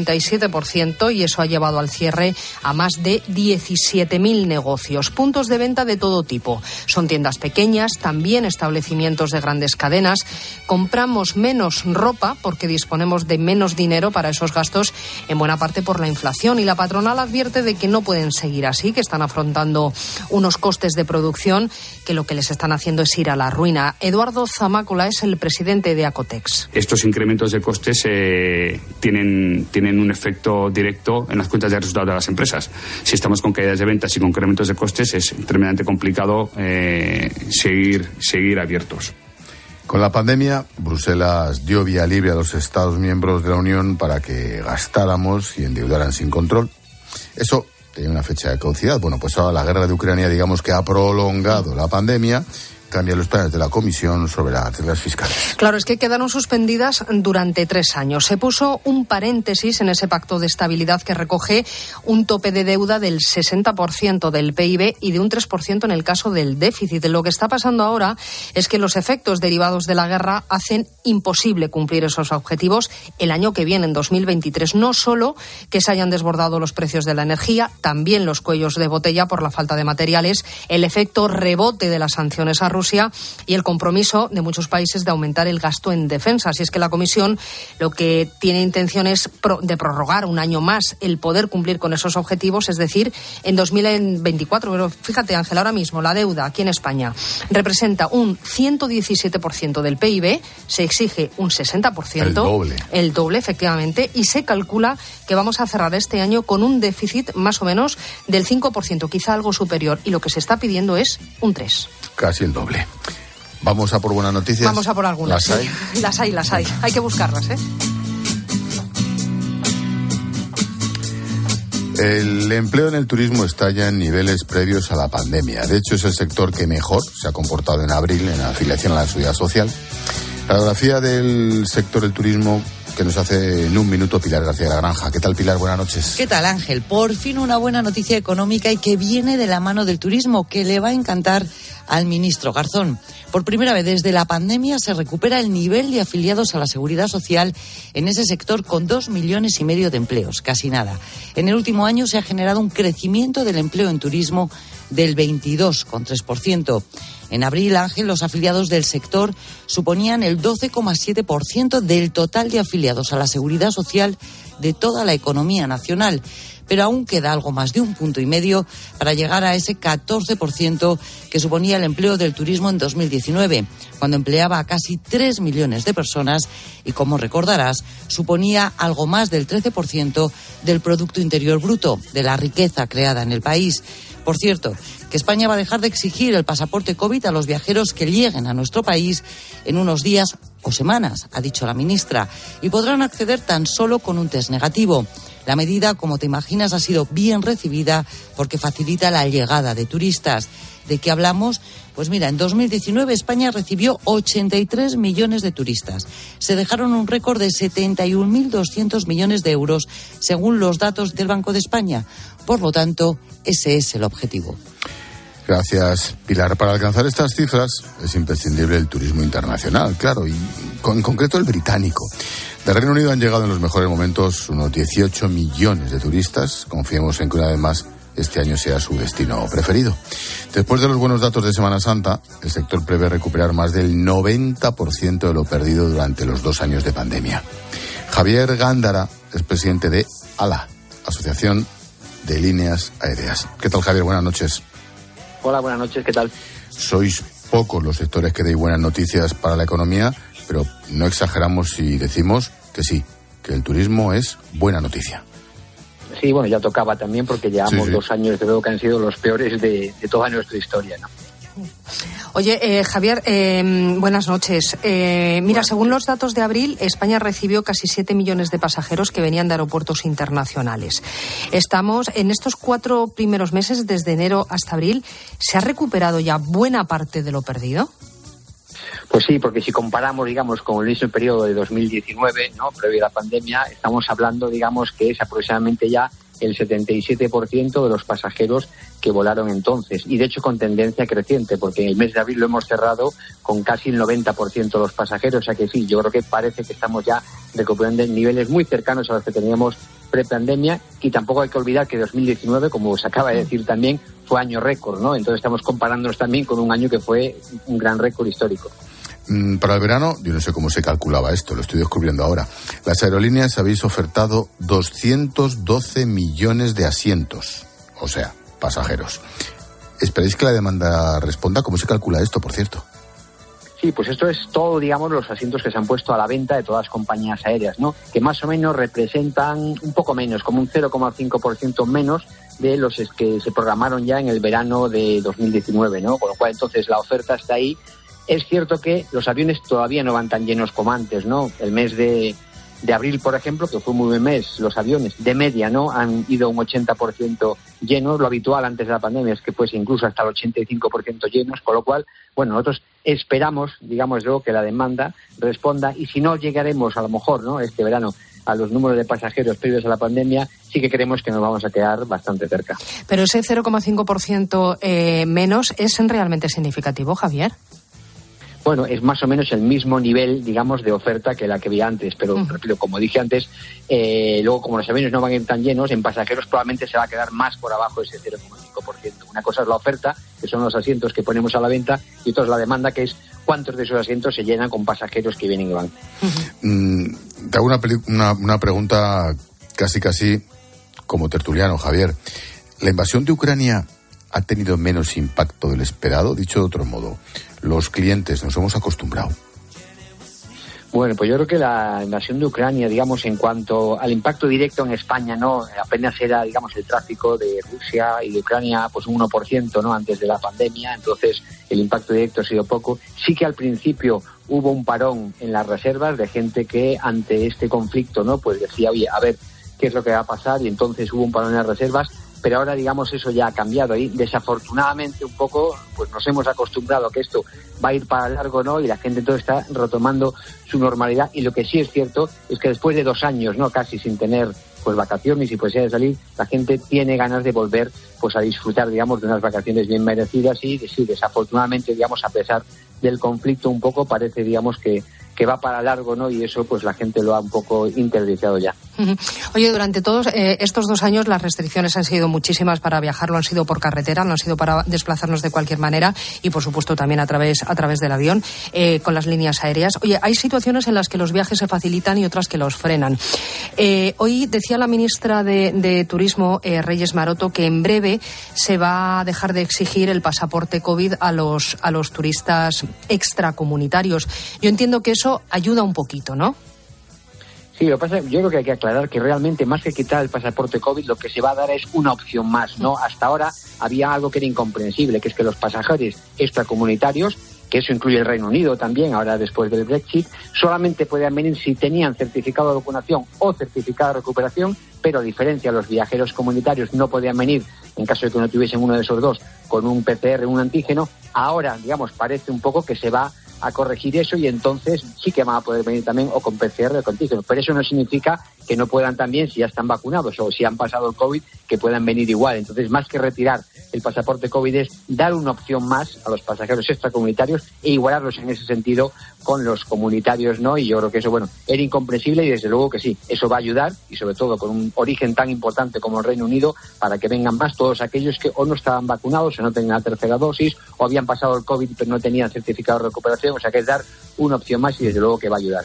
57% y eso ha llevado al cierre a más de 17.000 negocios. Puntos de venta de todo tipo. Son tiendas pequeñas, también establecimientos de grandes cadenas. Compramos menos ropa porque disponemos de menos dinero para esos gastos, en buena parte por la inflación, y la patronal advierte de que no pueden seguir así, que están afrontando unos costes de producción que lo que les están haciendo es ir a la ruina. Eduardo Zamácola es el presidente de Acotex. Estos incrementos de costes tienen un efecto directo en las cuentas de resultados de las empresas. Si estamos con caídas de ventas y con incrementos de costes, es tremendamente complicado seguir abiertos. Con la pandemia, Bruselas dio vía libre a los Estados miembros de la Unión para que gastáramos y endeudaran sin control. Eso tenía una fecha de caducidad. Bueno, pues ahora la guerra de Ucrania, digamos que ha prolongado la pandemia cambia los planes de la Comisión sobre las reglas fiscales. Claro, es que quedaron suspendidas durante 3 años. Se puso un paréntesis en ese pacto de estabilidad que recoge un tope de deuda del 60% del PIB y de un 3% en el caso del déficit. Lo que está pasando ahora es que los efectos derivados de la guerra hacen imposible cumplir esos objetivos el año que viene, en 2023. No solo que se hayan desbordado los precios de la energía, también los cuellos de botella por la falta de materiales, el efecto rebote de las sanciones a Rusia y el compromiso de muchos países de aumentar el gasto en defensa. Así es que la Comisión lo que tiene intención es de prorrogar un año más el poder cumplir con esos objetivos, es decir, en 2024. Pero fíjate, Ángel, ahora mismo la deuda aquí en España representa un 117% del PIB, se exige un 60%. El doble, efectivamente, y se calcula que vamos a cerrar este año con un déficit más o menos del 5%, quizá algo superior, y lo que se está pidiendo es un 3%. Casi el doble. ¿Vamos a por buenas noticias? Vamos a por algunas. ¿Las hay? Sí. Las hay. Hay que buscarlas, ¿eh? El empleo en el turismo está ya en niveles previos a la pandemia. De hecho, es el sector que mejor se ha comportado en abril en la afiliación a la Seguridad Social. La radiografía del sector del turismo que nos hace en un minuto Pilar García de la Granja. ¿Qué tal, Pilar? Buenas noches. ¿Qué tal, Ángel? Por fin una buena noticia económica y que viene de la mano del turismo, que le va a encantar al ministro Garzón. Por primera vez desde la pandemia se recupera el nivel de afiliados a la Seguridad Social en ese sector con 2,5 millones de empleos, casi nada. En el último año se ha generado un crecimiento del empleo en turismo del 22,3%. En abril, Ángel, los afiliados del sector suponían el 12,7% del total de afiliados a la Seguridad Social de toda la economía nacional. Pero aún queda algo más de 1,5 puntos para llegar a ese 14% que suponía el empleo del turismo en 2019, cuando empleaba a casi 3 millones de personas y, como recordarás, suponía algo más del 13% del Producto Interior Bruto, de la riqueza creada en el país. Por cierto, que España va a dejar de exigir el pasaporte COVID a los viajeros que lleguen a nuestro país en unos días o semanas, ha dicho la ministra, y podrán acceder tan solo con un test negativo. La medida, como te imaginas, ha sido bien recibida porque facilita la llegada de turistas. ¿De qué hablamos? Pues mira, en 2019 España recibió 83 millones de turistas. Se dejaron un récord de 71.200 millones de euros, según los datos del Banco de España. Por lo tanto, ese es el objetivo. Gracias, Pilar. Para alcanzar estas cifras es imprescindible el turismo internacional, claro, y en concreto el británico. Del Reino Unido han llegado en los mejores momentos unos 18 millones de turistas. Confiemos en que una vez más este año sea su destino preferido. Después de los buenos datos de Semana Santa, el sector prevé recuperar más del 90% de lo perdido durante los 2 años de pandemia. Javier Gándara es presidente de ALA, Asociación de Líneas Aéreas. ¿Qué tal, Javier? Buenas noches. Hola, buenas noches. ¿Qué tal? Sois pocos los sectores que deis buenas noticias para la economía, pero no exageramos si decimos que sí, que el turismo es buena noticia. Sí, bueno, ya tocaba también porque llevamos 2 años, de luego, que han sido los peores de toda nuestra historia, ¿no? Oye, Javier, buenas noches. Mira, según los datos de abril, España recibió casi 7 millones de pasajeros que venían de aeropuertos internacionales. Estamos en estos 4 primeros meses, desde enero hasta abril, ¿se ha recuperado ya buena parte de lo perdido? Pues sí, porque si comparamos, digamos, con el mismo periodo de 2019, ¿no?, previo a la pandemia, estamos hablando, digamos, que es aproximadamente ya el 77% de los pasajeros que volaron entonces, y de hecho con tendencia creciente, porque el mes de abril lo hemos cerrado con casi el 90% de los pasajeros, o sea que sí, yo creo que parece que estamos ya recuperando niveles muy cercanos a los que teníamos prepandemia, y tampoco hay que olvidar que 2019, como se acaba de decir también, fue año récord, ¿no? Entonces estamos comparándonos también con un año que fue un gran récord histórico. Para el verano, yo no sé cómo se calculaba esto, lo estoy descubriendo ahora. Las aerolíneas habéis ofertado 212 millones de asientos, o sea, pasajeros. ¿Esperáis que la demanda responda? ¿Cómo se calcula esto, por cierto? Sí, pues esto es todo, digamos, los asientos que se han puesto a la venta de todas las compañías aéreas, ¿no? Que más o menos representan un poco menos, como un 0,5% menos de los que se programaron ya en el verano de 2019, ¿no? Con lo cual, entonces, la oferta está ahí. Es cierto que los aviones todavía no van tan llenos como antes, ¿no? El mes de de abril, por ejemplo, que fue muy buen mes, los aviones de media, ¿no?, han ido un 80% llenos. Lo habitual antes de la pandemia es que fuese incluso hasta el 85% llenos, con lo cual, bueno, nosotros esperamos, digamos yo, que la demanda responda, y si no llegaremos a lo mejor, ¿no?, este verano a los números de pasajeros previos a la pandemia, sí que creemos que nos vamos a quedar bastante cerca. Pero ese 0,5% menos es realmente significativo, Javier. Bueno, es más o menos el mismo nivel, digamos, de oferta que la que había antes, pero repito, como dije antes, luego como los aviones no van a ir tan llenos, en pasajeros probablemente se va a quedar más por abajo ese 0,5%. Una cosa es la oferta, que son los asientos que ponemos a la venta, y otra es la demanda, que es cuántos de esos asientos se llenan con pasajeros que vienen y van. Te hago una pregunta casi como tertuliano, Javier. ¿La invasión de Ucrania ha tenido menos impacto del esperado? Dicho de otro modo, los clientes nos hemos acostumbrado. Bueno, pues yo creo que la invasión de Ucrania, digamos, en cuanto al impacto directo en España, no, apenas era, digamos, el tráfico de Rusia y de Ucrania, pues un 1%, ¿no?, antes de la pandemia. Entonces el impacto directo ha sido poco. Sí que al principio hubo un parón en las reservas de gente que ante este conflicto, ¿no?, pues decía, oye, a ver qué es lo que va a pasar, y entonces hubo un parón en las reservas. Pero ahora, digamos, eso ya ha cambiado y desafortunadamente un poco pues nos hemos acostumbrado a que esto va a ir para largo, ¿no? Y la gente entonces está retomando su normalidad. Y lo que sí es cierto es que después de 2 años, ¿no?, casi sin tener pues vacaciones y posibilidad de salir, la gente tiene ganas de volver pues a disfrutar, digamos, de unas vacaciones bien merecidas. Y sí, desafortunadamente, digamos, a pesar del conflicto un poco, parece, digamos, que va para largo, ¿no? Y eso pues la gente lo ha un poco interiorizado ya. Oye, durante todos estos 2 años las restricciones han sido muchísimas para viajar, lo han sido por carretera, lo han sido para desplazarnos de cualquier manera y por supuesto también a través del avión, con las líneas aéreas. Oye, hay situaciones en las que los viajes se facilitan y otras que los frenan. Hoy decía la ministra de Turismo, Reyes Maroto, que en breve se va a dejar de exigir el pasaporte COVID a los turistas extracomunitarios. Yo entiendo que eso ayuda un poquito, ¿no? Sí, lo que pasa, yo creo que hay que aclarar que realmente más que quitar el pasaporte COVID, lo que se va a dar es una opción más, ¿no? Hasta ahora había algo que era incomprensible, que es que los pasajeros extracomunitarios, que eso incluye el Reino Unido también, ahora después del Brexit, solamente podían venir si tenían certificado de vacunación o certificado de recuperación, pero a diferencia, los viajeros comunitarios no podían venir, en caso de que no tuviesen uno de esos dos, con un PCR, un antígeno. Ahora, digamos, parece un poco que se va a corregir eso y entonces sí que van a poder venir también o con PCR o con antígeno. Pero eso no significa que no puedan también, si ya están vacunados o si han pasado el COVID, que puedan venir igual. Entonces, más que retirar el pasaporte COVID es dar una opción más a los pasajeros extracomunitarios e igualarlos en ese sentido con los comunitarios, ¿no? Y yo creo que eso, bueno, era incomprensible y desde luego que sí, eso va a ayudar y sobre todo con un origen tan importante como el Reino Unido para que vengan más todos aquellos que o no estaban vacunados o no tenían la tercera dosis o habían pasado el COVID pero no tenían certificado de recuperación. O sea que es dar una opción más y desde luego que va a ayudar.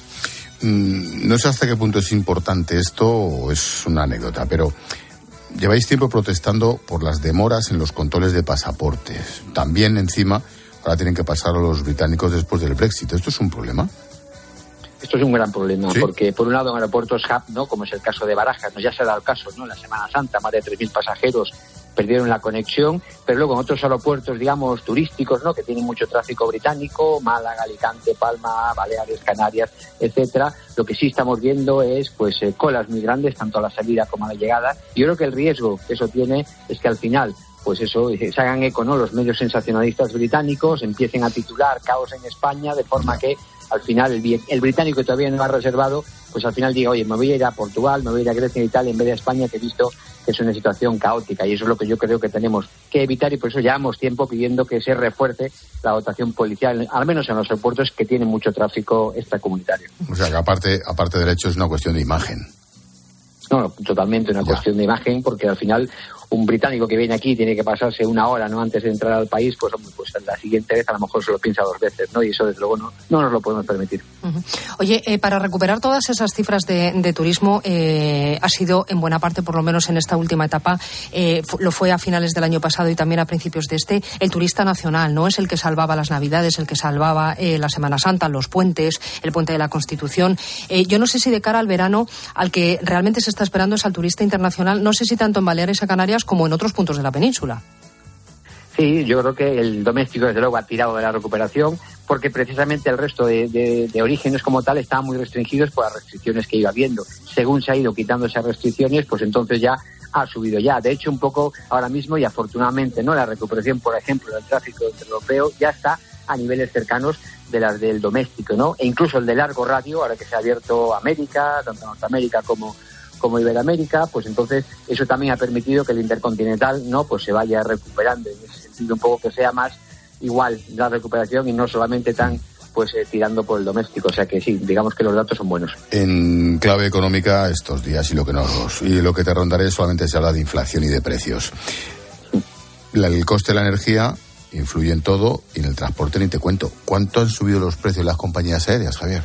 No sé hasta qué punto es importante esto o es una anécdota, pero lleváis tiempo protestando por las demoras en los controles de pasaportes. También encima ahora tienen que pasar a los británicos después del Brexit. ¿Esto es un problema? Esto es un gran problema, ¿sí? Porque por un lado en aeropuertos hub, ¿no?, como es el caso de Barajas, ya se ha dado el caso, ¿no?, en la Semana Santa más de 3.000 pasajeros perdieron la conexión, pero luego en otros aeropuertos, digamos, turísticos, ¿no?, que tienen mucho tráfico británico, Málaga, Alicante, Palma, Baleares, Canarias, etcétera, lo que sí estamos viendo es pues colas muy grandes, tanto a la salida como a la llegada. Y yo creo que el riesgo que eso tiene es que al final pues eso, se hagan eco, ¿no?, los medios sensacionalistas británicos, empiecen a titular caos en España, de forma que al final el británico que todavía no ha reservado, pues al final diga, oye, me voy a ir a Portugal, me voy a ir a Grecia y Italia en vez de España, que he visto que es una situación caótica. Y eso es lo que yo creo que tenemos que evitar y por eso llevamos tiempo pidiendo que se refuerce la dotación policial, al menos en los aeropuertos que tienen mucho tráfico extracomunitario. O sea que aparte del hecho es una cuestión de imagen. No, totalmente una cuestión de imagen, porque al final un británico que viene aquí tiene que pasarse 1 hora, ¿no?, antes de entrar al país, pues hombre, pues la siguiente vez a lo mejor se lo piensa 2 veces, ¿no? Y eso desde luego no nos lo podemos permitir. Uh-huh. Oye, para recuperar todas esas cifras de turismo, ha sido en buena parte, por lo menos en esta última etapa, lo fue a finales del año pasado y también a principios de este, el turista nacional, ¿no? Es el que salvaba las Navidades, el que salvaba la Semana Santa, los puentes, el puente de la Constitución. Yo no sé si de cara al verano, al que realmente se está esperando es al turista internacional, no sé si tanto en Baleares o Canarias como en otros puntos de la península. Sí, yo creo que el doméstico desde luego ha tirado de la recuperación porque precisamente el resto de orígenes como tal estaban muy restringidos por las restricciones que iba habiendo. Según se ha ido quitando esas restricciones, pues entonces ya ha subido ya. De hecho, un poco ahora mismo y afortunadamente, ¿no? La recuperación, por ejemplo, del tráfico europeo ya está a niveles cercanos de las del doméstico, ¿no? E incluso el de largo radio, ahora que se ha abierto América, tanto Norteamérica como Iberoamérica, pues entonces eso también ha permitido que el intercontinental, ¿no? Pues se vaya recuperando, en ese sentido un poco que sea más igual la recuperación y no solamente tan tirando por el doméstico. O sea que sí, digamos que los datos son buenos. En clave económica estos días y lo que te rondaré solamente se habla de inflación y de precios. El coste de la energía influye en todo y en el transporte ni te cuento. ¿Cuánto han subido los precios de las compañías aéreas, Javier?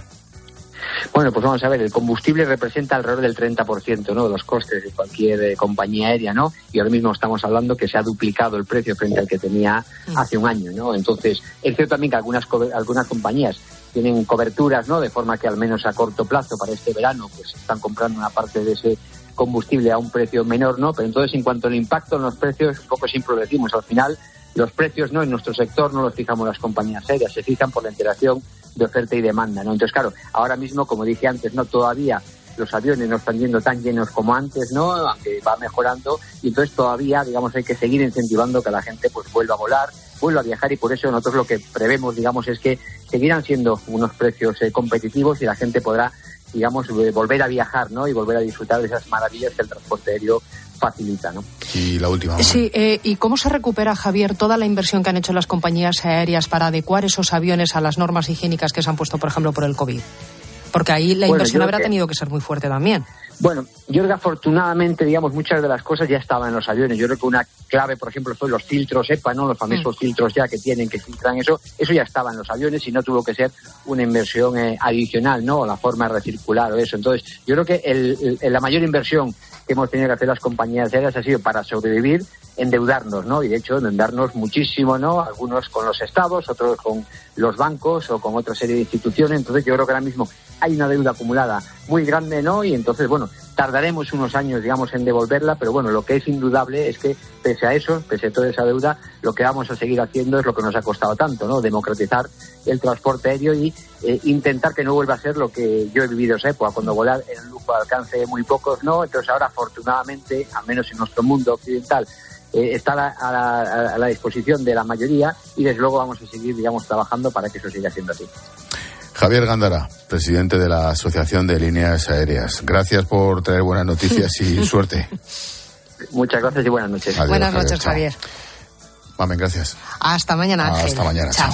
Bueno, pues vamos a ver, el combustible representa alrededor del 30%, ¿no?, de los costes de cualquier compañía aérea, ¿no? Y ahora mismo estamos hablando que se ha duplicado el precio frente al que tenía hace un año, ¿no? Entonces, es cierto también que algunas compañías tienen coberturas, ¿no?, de forma que al menos a corto plazo para este verano pues están comprando una parte de ese combustible a un precio menor, ¿no? Pero entonces, en cuanto al impacto en los precios, un poco siempre lo decimos, al final los precios, ¿no?, en nuestro sector no los fijamos las compañías aéreas, se fijan por la interacción de oferta y demanda, ¿no? Entonces, claro, ahora mismo, como dije antes, no todavía los aviones no están yendo tan llenos como antes, ¿no?, aunque va mejorando, y entonces todavía, digamos, hay que seguir incentivando que la gente pues vuelva a volar, vuelva a viajar, y por eso nosotros lo que prevemos, digamos, es que seguirán siendo unos precios competitivos y la gente podrá, digamos, volver a viajar, ¿no?, y volver a disfrutar de esas maravillas que el transporte aéreo facilita, ¿no? Y la última. Sí, ¿y cómo se recupera, Javier, toda la inversión que han hecho las compañías aéreas para adecuar esos aviones a las normas higiénicas que se han puesto, por ejemplo, por el COVID? Porque ahí la inversión habrá tenido que ser muy fuerte también. Bueno, yo creo que afortunadamente, digamos, muchas de las cosas ya estaban en los aviones. Yo creo que una clave, por ejemplo, fue los filtros EPA, ¿no?, los famosos filtros ya que filtran eso ya estaba en los aviones y no tuvo que ser una inversión adicional, ¿no?, o la forma de recircular o eso. Entonces, yo creo que la mayor inversión que hemos tenido que hacer las compañías aéreas ha sido para sobrevivir, endeudarnos, ¿no? Y de hecho, endeudarnos muchísimo, ¿no? Algunos con los estados, otros con los bancos o con otra serie de instituciones. Entonces, yo creo que ahora mismo hay una deuda acumulada muy grande, ¿no? Y entonces, bueno, tardaremos unos años, digamos, en devolverla, pero bueno, lo que es indudable es que pese a eso, pese a toda esa deuda, lo que vamos a seguir haciendo es lo que nos ha costado tanto, ¿no? Democratizar el transporte aéreo y intentar que no vuelva a ser lo que yo he vivido esa época, cuando volar era un lujo de alcance de muy pocos, ¿no? Entonces ahora, afortunadamente, al menos en nuestro mundo occidental, está a la disposición de la mayoría y desde luego vamos a seguir, digamos, trabajando para que eso siga siendo así. Javier Gándara, presidente de la Asociación de Líneas Aéreas. Gracias por traer buenas noticias y suerte. Muchas gracias y buenas noches. Adiós, buenas noches, Javier. Mamen, gracias. Hasta mañana, Ángel. Hasta mañana. Chao.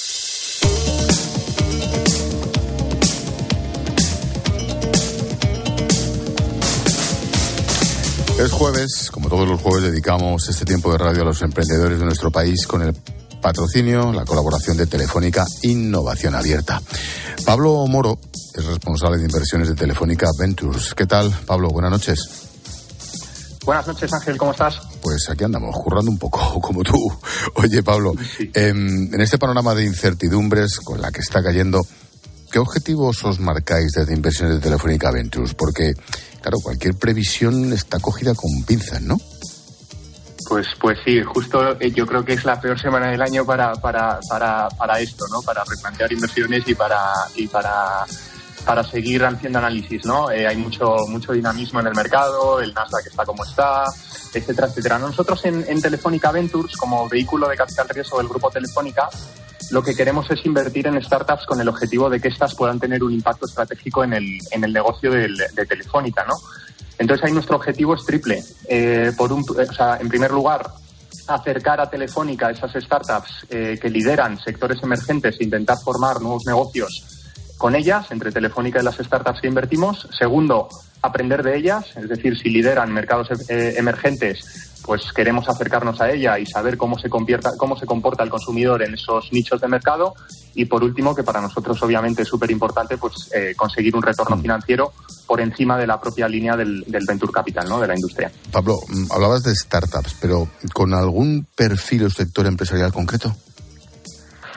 Es jueves, como todos los jueves dedicamos este tiempo de radio a los emprendedores de nuestro país con el patrocinio, la colaboración de Telefónica Innovación Abierta. Pablo Moro es responsable de inversiones de Telefónica Ventures. ¿Qué tal, Pablo? Buenas noches. Buenas noches, Ángel, ¿cómo estás? Pues aquí andamos, currando un poco, como tú. Oye, Pablo, sí. En este panorama de incertidumbres con la que está cayendo, ¿qué objetivos os marcáis desde inversiones de Telefónica Ventures? Porque, claro, cualquier previsión está cogida con pinzas, ¿no? Pues sí, justo yo creo que es la peor semana del año para esto, ¿no? Para replantear inversiones y para seguir haciendo análisis, ¿no? Hay mucho dinamismo en el mercado, el Nasdaq está como está, etcétera, etcétera. Nosotros en Telefónica Ventures, como vehículo de capital riesgo del grupo Telefónica, lo que queremos es invertir en startups con el objetivo de que éstas puedan tener un impacto estratégico en el negocio de Telefónica, ¿no? Entonces ahí nuestro objetivo es triple. En primer lugar, acercar a Telefónica a esas startups que lideran sectores emergentes e intentar formar nuevos negocios con ellas, entre Telefónica y las startups que invertimos. Segundo, aprender de ellas, es decir, si lideran mercados emergentes, pues queremos acercarnos a ella y saber cómo se comporta el consumidor en esos nichos de mercado. Y por último, que para nosotros obviamente es súper importante, pues conseguir un retorno financiero por encima de la propia línea del Venture Capital, ¿no?, de la industria. Pablo, hablabas de startups, pero ¿con algún perfil o sector empresarial concreto?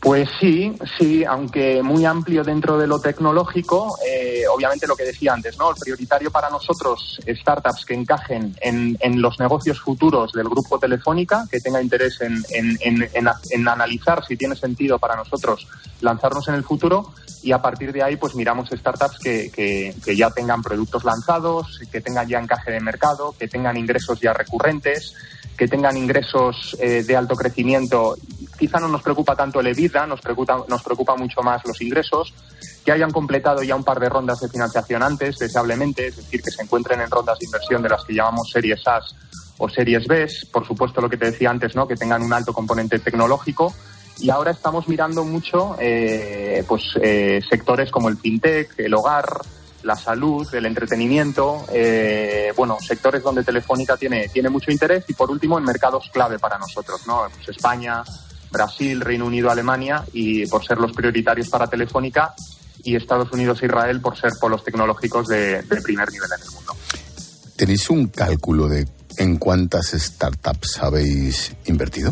Pues sí, aunque muy amplio dentro de lo tecnológico, obviamente lo que decía antes, ¿no? El prioritario para nosotros, startups que encajen en los negocios futuros del grupo Telefónica, que tenga interés en analizar si tiene sentido para nosotros lanzarnos en el futuro, y a partir de ahí pues miramos startups que ya tengan productos lanzados, que tengan ya encaje de mercado, que tengan ingresos ya recurrentes, que tengan ingresos de alto crecimiento. Quizá no nos preocupa tanto el EBITDA, nos preocupa mucho más los ingresos, que hayan completado ya un par de rondas de financiación antes, deseablemente, es decir, que se encuentren en rondas de inversión de las que llamamos series A o series B, por supuesto lo que te decía antes, ¿no? Que tengan un alto componente tecnológico. Y ahora estamos mirando mucho sectores como el fintech, el hogar, la salud, el entretenimiento, sectores donde Telefónica tiene mucho interés, y por último en mercados clave para nosotros, ¿no? Pues España, Brasil, Reino Unido, Alemania, y por ser los prioritarios para Telefónica, y Estados Unidos e Israel por ser polos tecnológicos de primer nivel en el mundo. ¿Tenéis un cálculo de en cuántas startups habéis invertido?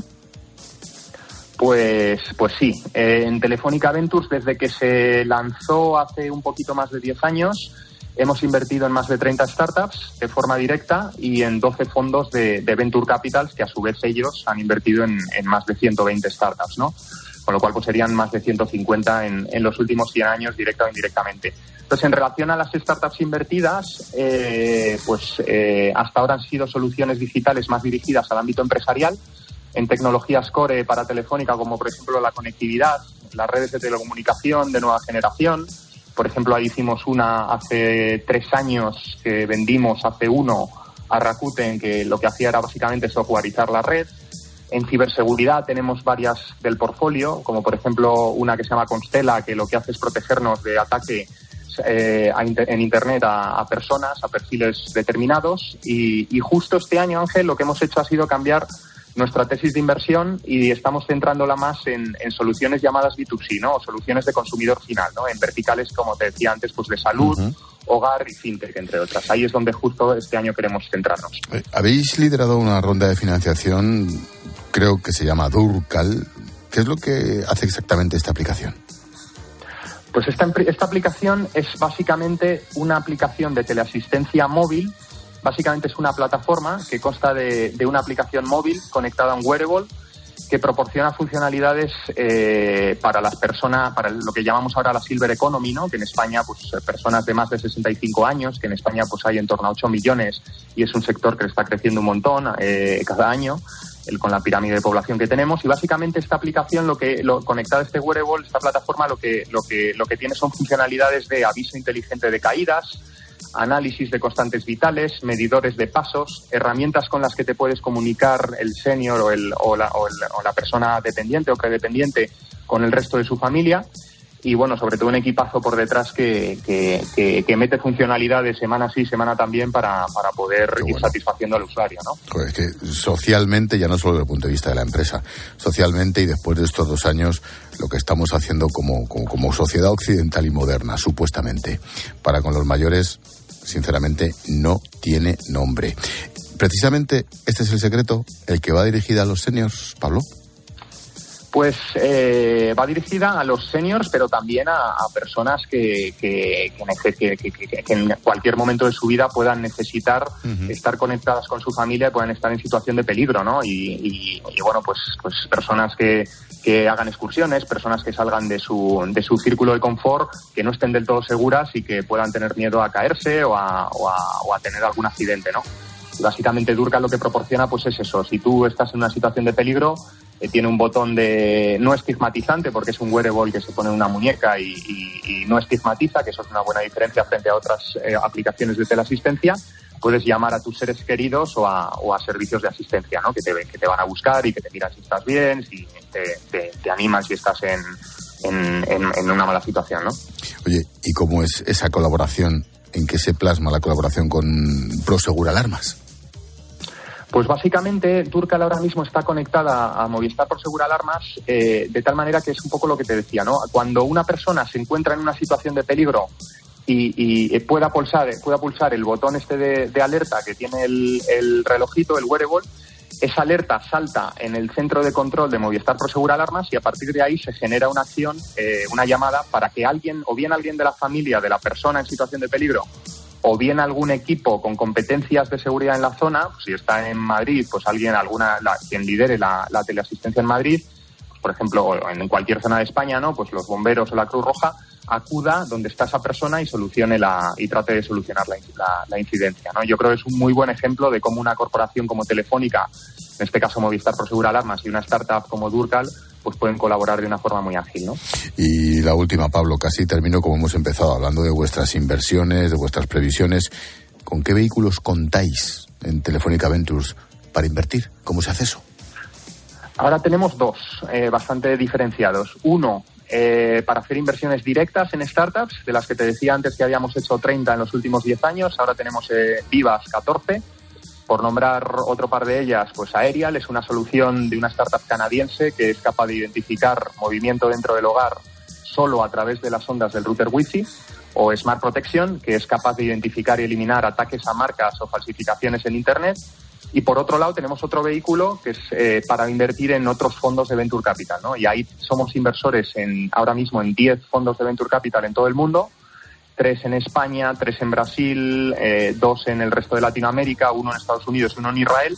Pues sí. En Telefónica Ventures, desde que se lanzó hace un poquito más de 10 años, hemos invertido en más de 30 startups de forma directa y en 12 fondos de Venture Capitals, que a su vez ellos han invertido en más de 120 startups, ¿no? Con lo cual pues serían más de 150 en los últimos 100 años, directa o indirectamente. Entonces, en relación a las startups invertidas, hasta ahora han sido soluciones digitales más dirigidas al ámbito empresarial, en tecnologías core para Telefónica, como por ejemplo la conectividad, las redes de telecomunicación de nueva generación. Por ejemplo, ahí hicimos una hace 3 años que vendimos hace 1 a Rakuten, que lo que hacía era básicamente softwareizar la red. En ciberseguridad tenemos varias del portfolio, como por ejemplo una que se llama Constella, que lo que hace es protegernos de ataque en Internet a personas, a perfiles determinados. Y justo este año, Ángel, lo que hemos hecho ha sido cambiar nuestra tesis de inversión y estamos centrándola más en soluciones llamadas B2C, ¿no? O soluciones de consumidor final, ¿no? En verticales, como te decía antes, pues de salud, hogar y fintech, entre otras. Ahí es donde justo este año queremos centrarnos. Habéis liderado una ronda de financiación, creo que se llama Durcal. ¿Qué es lo que hace exactamente esta aplicación? Pues esta aplicación es básicamente una aplicación de teleasistencia móvil. Básicamente es una plataforma que consta de una aplicación móvil conectada a un wearable que proporciona funcionalidades para las personas, para lo que llamamos ahora la Silver Economy, ¿no? Que en España, pues personas de más de 65 años, que en España pues hay en torno a 8 millones y es un sector que está creciendo un montón cada año, con la pirámide de población que tenemos. Y básicamente esta aplicación, conectada a este wearable, esta plataforma, lo que tiene son funcionalidades de aviso inteligente de caídas, análisis de constantes vitales, medidores de pasos, herramientas con las que te puedes comunicar el senior o la persona dependiente o predependiente con el resto de su familia. Y bueno, sobre todo un equipazo por detrás que mete funcionalidades semana sí, semana también para poder ir satisfaciendo al usuario, ¿no? Pues es que socialmente, ya no solo desde el punto de vista de la empresa, socialmente y después de estos 2 años, lo que estamos haciendo como sociedad occidental y moderna, supuestamente, para con los mayores, sinceramente, no tiene nombre. Precisamente este es el secreto, el que va dirigida a los seniors, Pablo. Pues va dirigida a los seniors, pero también a personas que en cualquier momento de su vida puedan necesitar estar conectadas con su familia y puedan estar en situación de peligro, ¿no? Y bueno, pues personas que hagan excursiones, personas que salgan de su círculo de confort, que no estén del todo seguras y que puedan tener miedo a caerse o a tener algún accidente, ¿no? Y básicamente Durcal lo que proporciona pues es eso. Si tú estás en una situación de peligro, tiene un botón de no estigmatizante, porque es un wearable que se pone en una muñeca y no estigmatiza, que eso es una buena diferencia frente a otras aplicaciones de teleasistencia. Puedes llamar a tus seres queridos o a servicios de asistencia, ¿no? Que te van a buscar y que te miran si estás bien, si te animan si estás en una mala situación, ¿no? Oye, ¿y cómo es esa colaboración? ¿En qué se plasma la colaboración con Prosegur Alarmas? Pues básicamente Durcal ahora mismo está conectada a Movistar Prosegur Alarmas de tal manera que es un poco lo que te decía, ¿no? Cuando una persona se encuentra en una situación de peligro y pueda pulsar el botón este de alerta que tiene el relojito, el wearable, esa alerta salta en el centro de control de Movistar Prosegur Alarmas y a partir de ahí se genera una acción, una llamada para que alguien, o bien alguien de la familia de la persona en situación de peligro, o bien algún equipo con competencias de seguridad en la zona, si está en Madrid, pues quien lidere la teleasistencia en Madrid, pues por ejemplo, o en cualquier zona de España, ¿no? Pues los bomberos o la Cruz Roja, acuda donde está esa persona y trate de solucionar la incidencia, ¿no? Yo creo que es un muy buen ejemplo de cómo una corporación como Telefónica, en este caso Movistar Prosegur Alarmas, y una startup como Durcal, pues pueden colaborar de una forma muy ágil, ¿no? Y la última, Pablo, casi termino como hemos empezado, hablando de vuestras inversiones, de vuestras previsiones. ¿Con qué vehículos contáis en Telefónica Ventures para invertir? ¿Cómo se hace eso? Ahora tenemos dos bastante diferenciados. Uno, para hacer inversiones directas en startups, de las que te decía antes que habíamos hecho 30 en los últimos 10 años, ahora tenemos vivas 14. Por nombrar otro par de ellas, pues Aerial es una solución de una startup canadiense que es capaz de identificar movimiento dentro del hogar solo a través de las ondas del router Wi-Fi, o Smart Protection, que es capaz de identificar y eliminar ataques a marcas o falsificaciones en Internet. Y por otro lado tenemos otro vehículo que es para invertir en otros fondos de Venture Capital, ¿no? Y ahí somos inversores ahora mismo en 10 fondos de Venture Capital en todo el mundo, 3 en España, 3 en Brasil, 2 en el resto de Latinoamérica, 1 en Estados Unidos y 1 en Israel.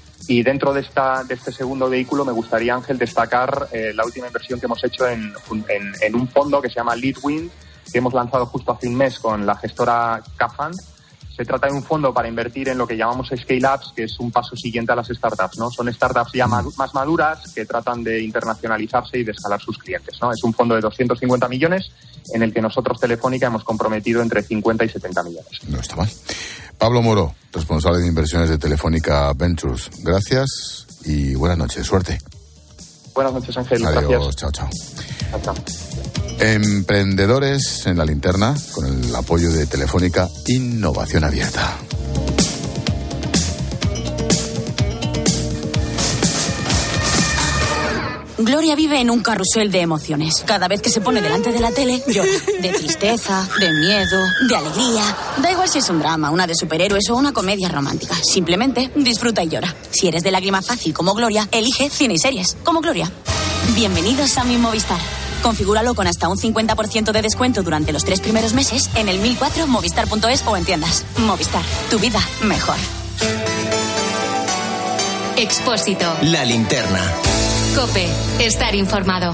Y dentro de este segundo vehículo me gustaría, Ángel, destacar la última inversión que hemos hecho en un fondo que se llama Leadwind, que hemos lanzado justo hace un mes con la gestora K-Fund. Se trata de un fondo para invertir en lo que llamamos scale-ups, que es un paso siguiente a las startups, ¿no? Son startups ya más maduras que tratan de internacionalizarse y de escalar sus clientes, ¿no? Es un fondo de 250 millones en el que nosotros, Telefónica, hemos comprometido entre 50 y 70 millones. No está mal. Pablo Moro, responsable de inversiones de Telefónica Ventures. Gracias y buenas noches. Suerte. Buenas noches, Ángel. Adiós. Gracias. Chao, chao. Chao, chao. Emprendedores en la linterna, con el apoyo de Telefónica Innovación Abierta. Gloria vive en un carrusel de emociones. Cada vez que se pone delante de la tele, llora. De tristeza, de miedo, de alegría. Da igual si es un drama, una de superhéroes o una comedia romántica. Simplemente disfruta y llora. Si eres de lágrima fácil como Gloria, elige cine y series como Gloria. Bienvenidos a mi Movistar. Configúralo con hasta un 50% de descuento durante los 3 primeros meses en el 1004 movistar.es o en tiendas. Movistar, tu vida mejor. Expósito. La linterna. COPE. Estar informado.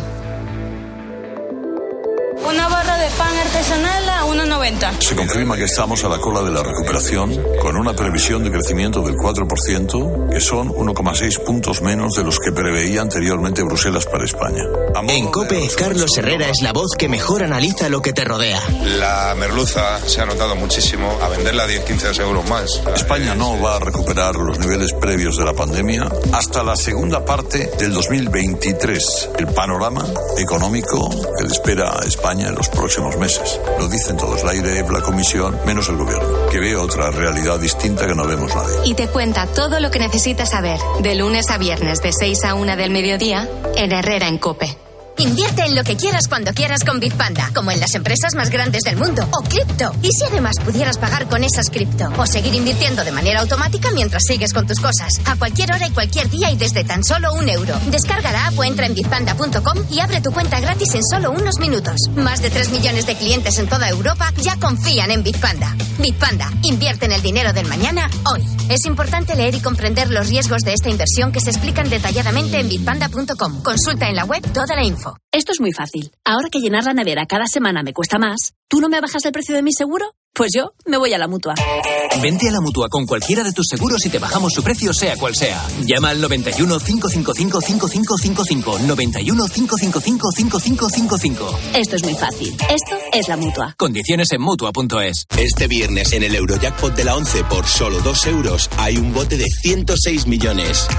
Una barra de pan artesanal a 1,90. Se confirma que estamos a la cola de la recuperación, con una previsión de crecimiento del 4%, que son 1,6 puntos menos de los que preveía anteriormente Bruselas para España. En COPE, Carlos Herrera es la voz que mejor analiza lo que te rodea. La merluza se ha notado muchísimo, a venderla a 10-15 euros más. España no va a recuperar los niveles previos de la pandemia hasta la segunda parte del 2023. El panorama económico que le espera a España en los próximos meses. Lo dicen todos, la IREF, la Comisión, menos el Gobierno, que ve otra realidad distinta que no vemos nadie. Y te cuenta todo lo que necesitas saber, de lunes a viernes de 6 a 1 del mediodía, en Herrera en COPE. Invierte en lo que quieras cuando quieras con Bitpanda, como en las empresas más grandes del mundo, o cripto. ¿Y si además pudieras pagar con esas cripto? O seguir invirtiendo de manera automática mientras sigues con tus cosas, a cualquier hora y cualquier día y desde tan solo €1. Descarga la app o entra en bitpanda.com y abre tu cuenta gratis en solo unos minutos. Más de 3 millones de clientes en toda Europa ya confían en Bitpanda. Bitpanda, invierte en el dinero del mañana hoy. Es importante leer y comprender los riesgos de esta inversión que se explican detalladamente en bitpanda.com. Consulta en la web toda la info. Esto es muy fácil. Ahora que llenar la nevera cada semana me cuesta más, ¿tú no me bajas el precio de mi seguro? Pues yo me voy a la Mutua. Vente a la Mutua con cualquiera de tus seguros y te bajamos su precio sea cual sea. Llama al 91 555 5555. 91 555 5555. Esto es muy fácil. Esto es la Mutua. Condiciones en Mutua.es. Este viernes en el Eurojackpot de la 11 por solo €2 hay un bote de 106 millones.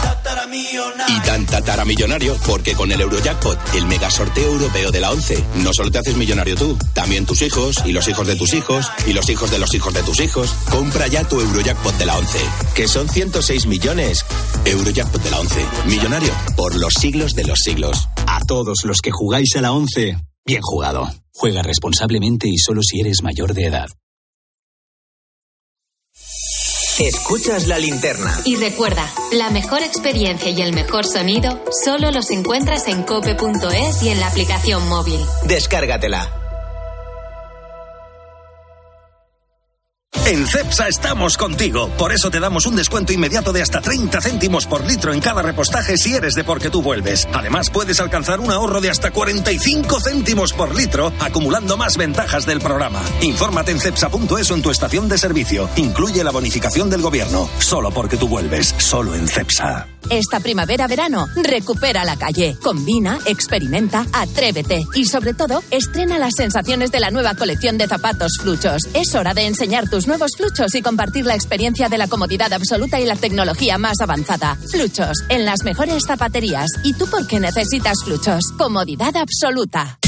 Y tan tataramillonario porque con el Eurojackpot, el mega sorteo europeo de la 11, no solo te haces millonario tú, también tus hijos y los hijos de tus hijos y los hijos de los hijos de tus hijos. Compra ya tu Eurojackpot de la 11, que son 106 millones. Eurojackpot de la 11, millonario por los siglos de los siglos. A todos los que jugáis a la 11, bien jugado. Juega responsablemente y solo si eres mayor de edad. Escuchas La Linterna. Y recuerda, la mejor experiencia y el mejor sonido solo los encuentras en cope.es y en la aplicación móvil. Descárgatela. En Cepsa estamos contigo. Por eso te damos un descuento inmediato de hasta 30 céntimos por litro en cada repostaje si eres de Porque Tú Vuelves. Además, puedes alcanzar un ahorro de hasta 45 céntimos por litro, acumulando más ventajas del programa. Infórmate en cepsa.es o en tu estación de servicio. Incluye la bonificación del gobierno. Solo Porque Tú Vuelves. Solo en Cepsa. Esta primavera-verano, recupera la calle. Combina, experimenta, atrévete. Y sobre todo, estrena las sensaciones de la nueva colección de zapatos Fluchos. Es hora de enseñar tus nuevos Fluchos y compartir la experiencia de la comodidad absoluta y la tecnología más avanzada. Fluchos, en las mejores zapaterías. ¿Y tú por qué necesitas Fluchos? Comodidad absoluta.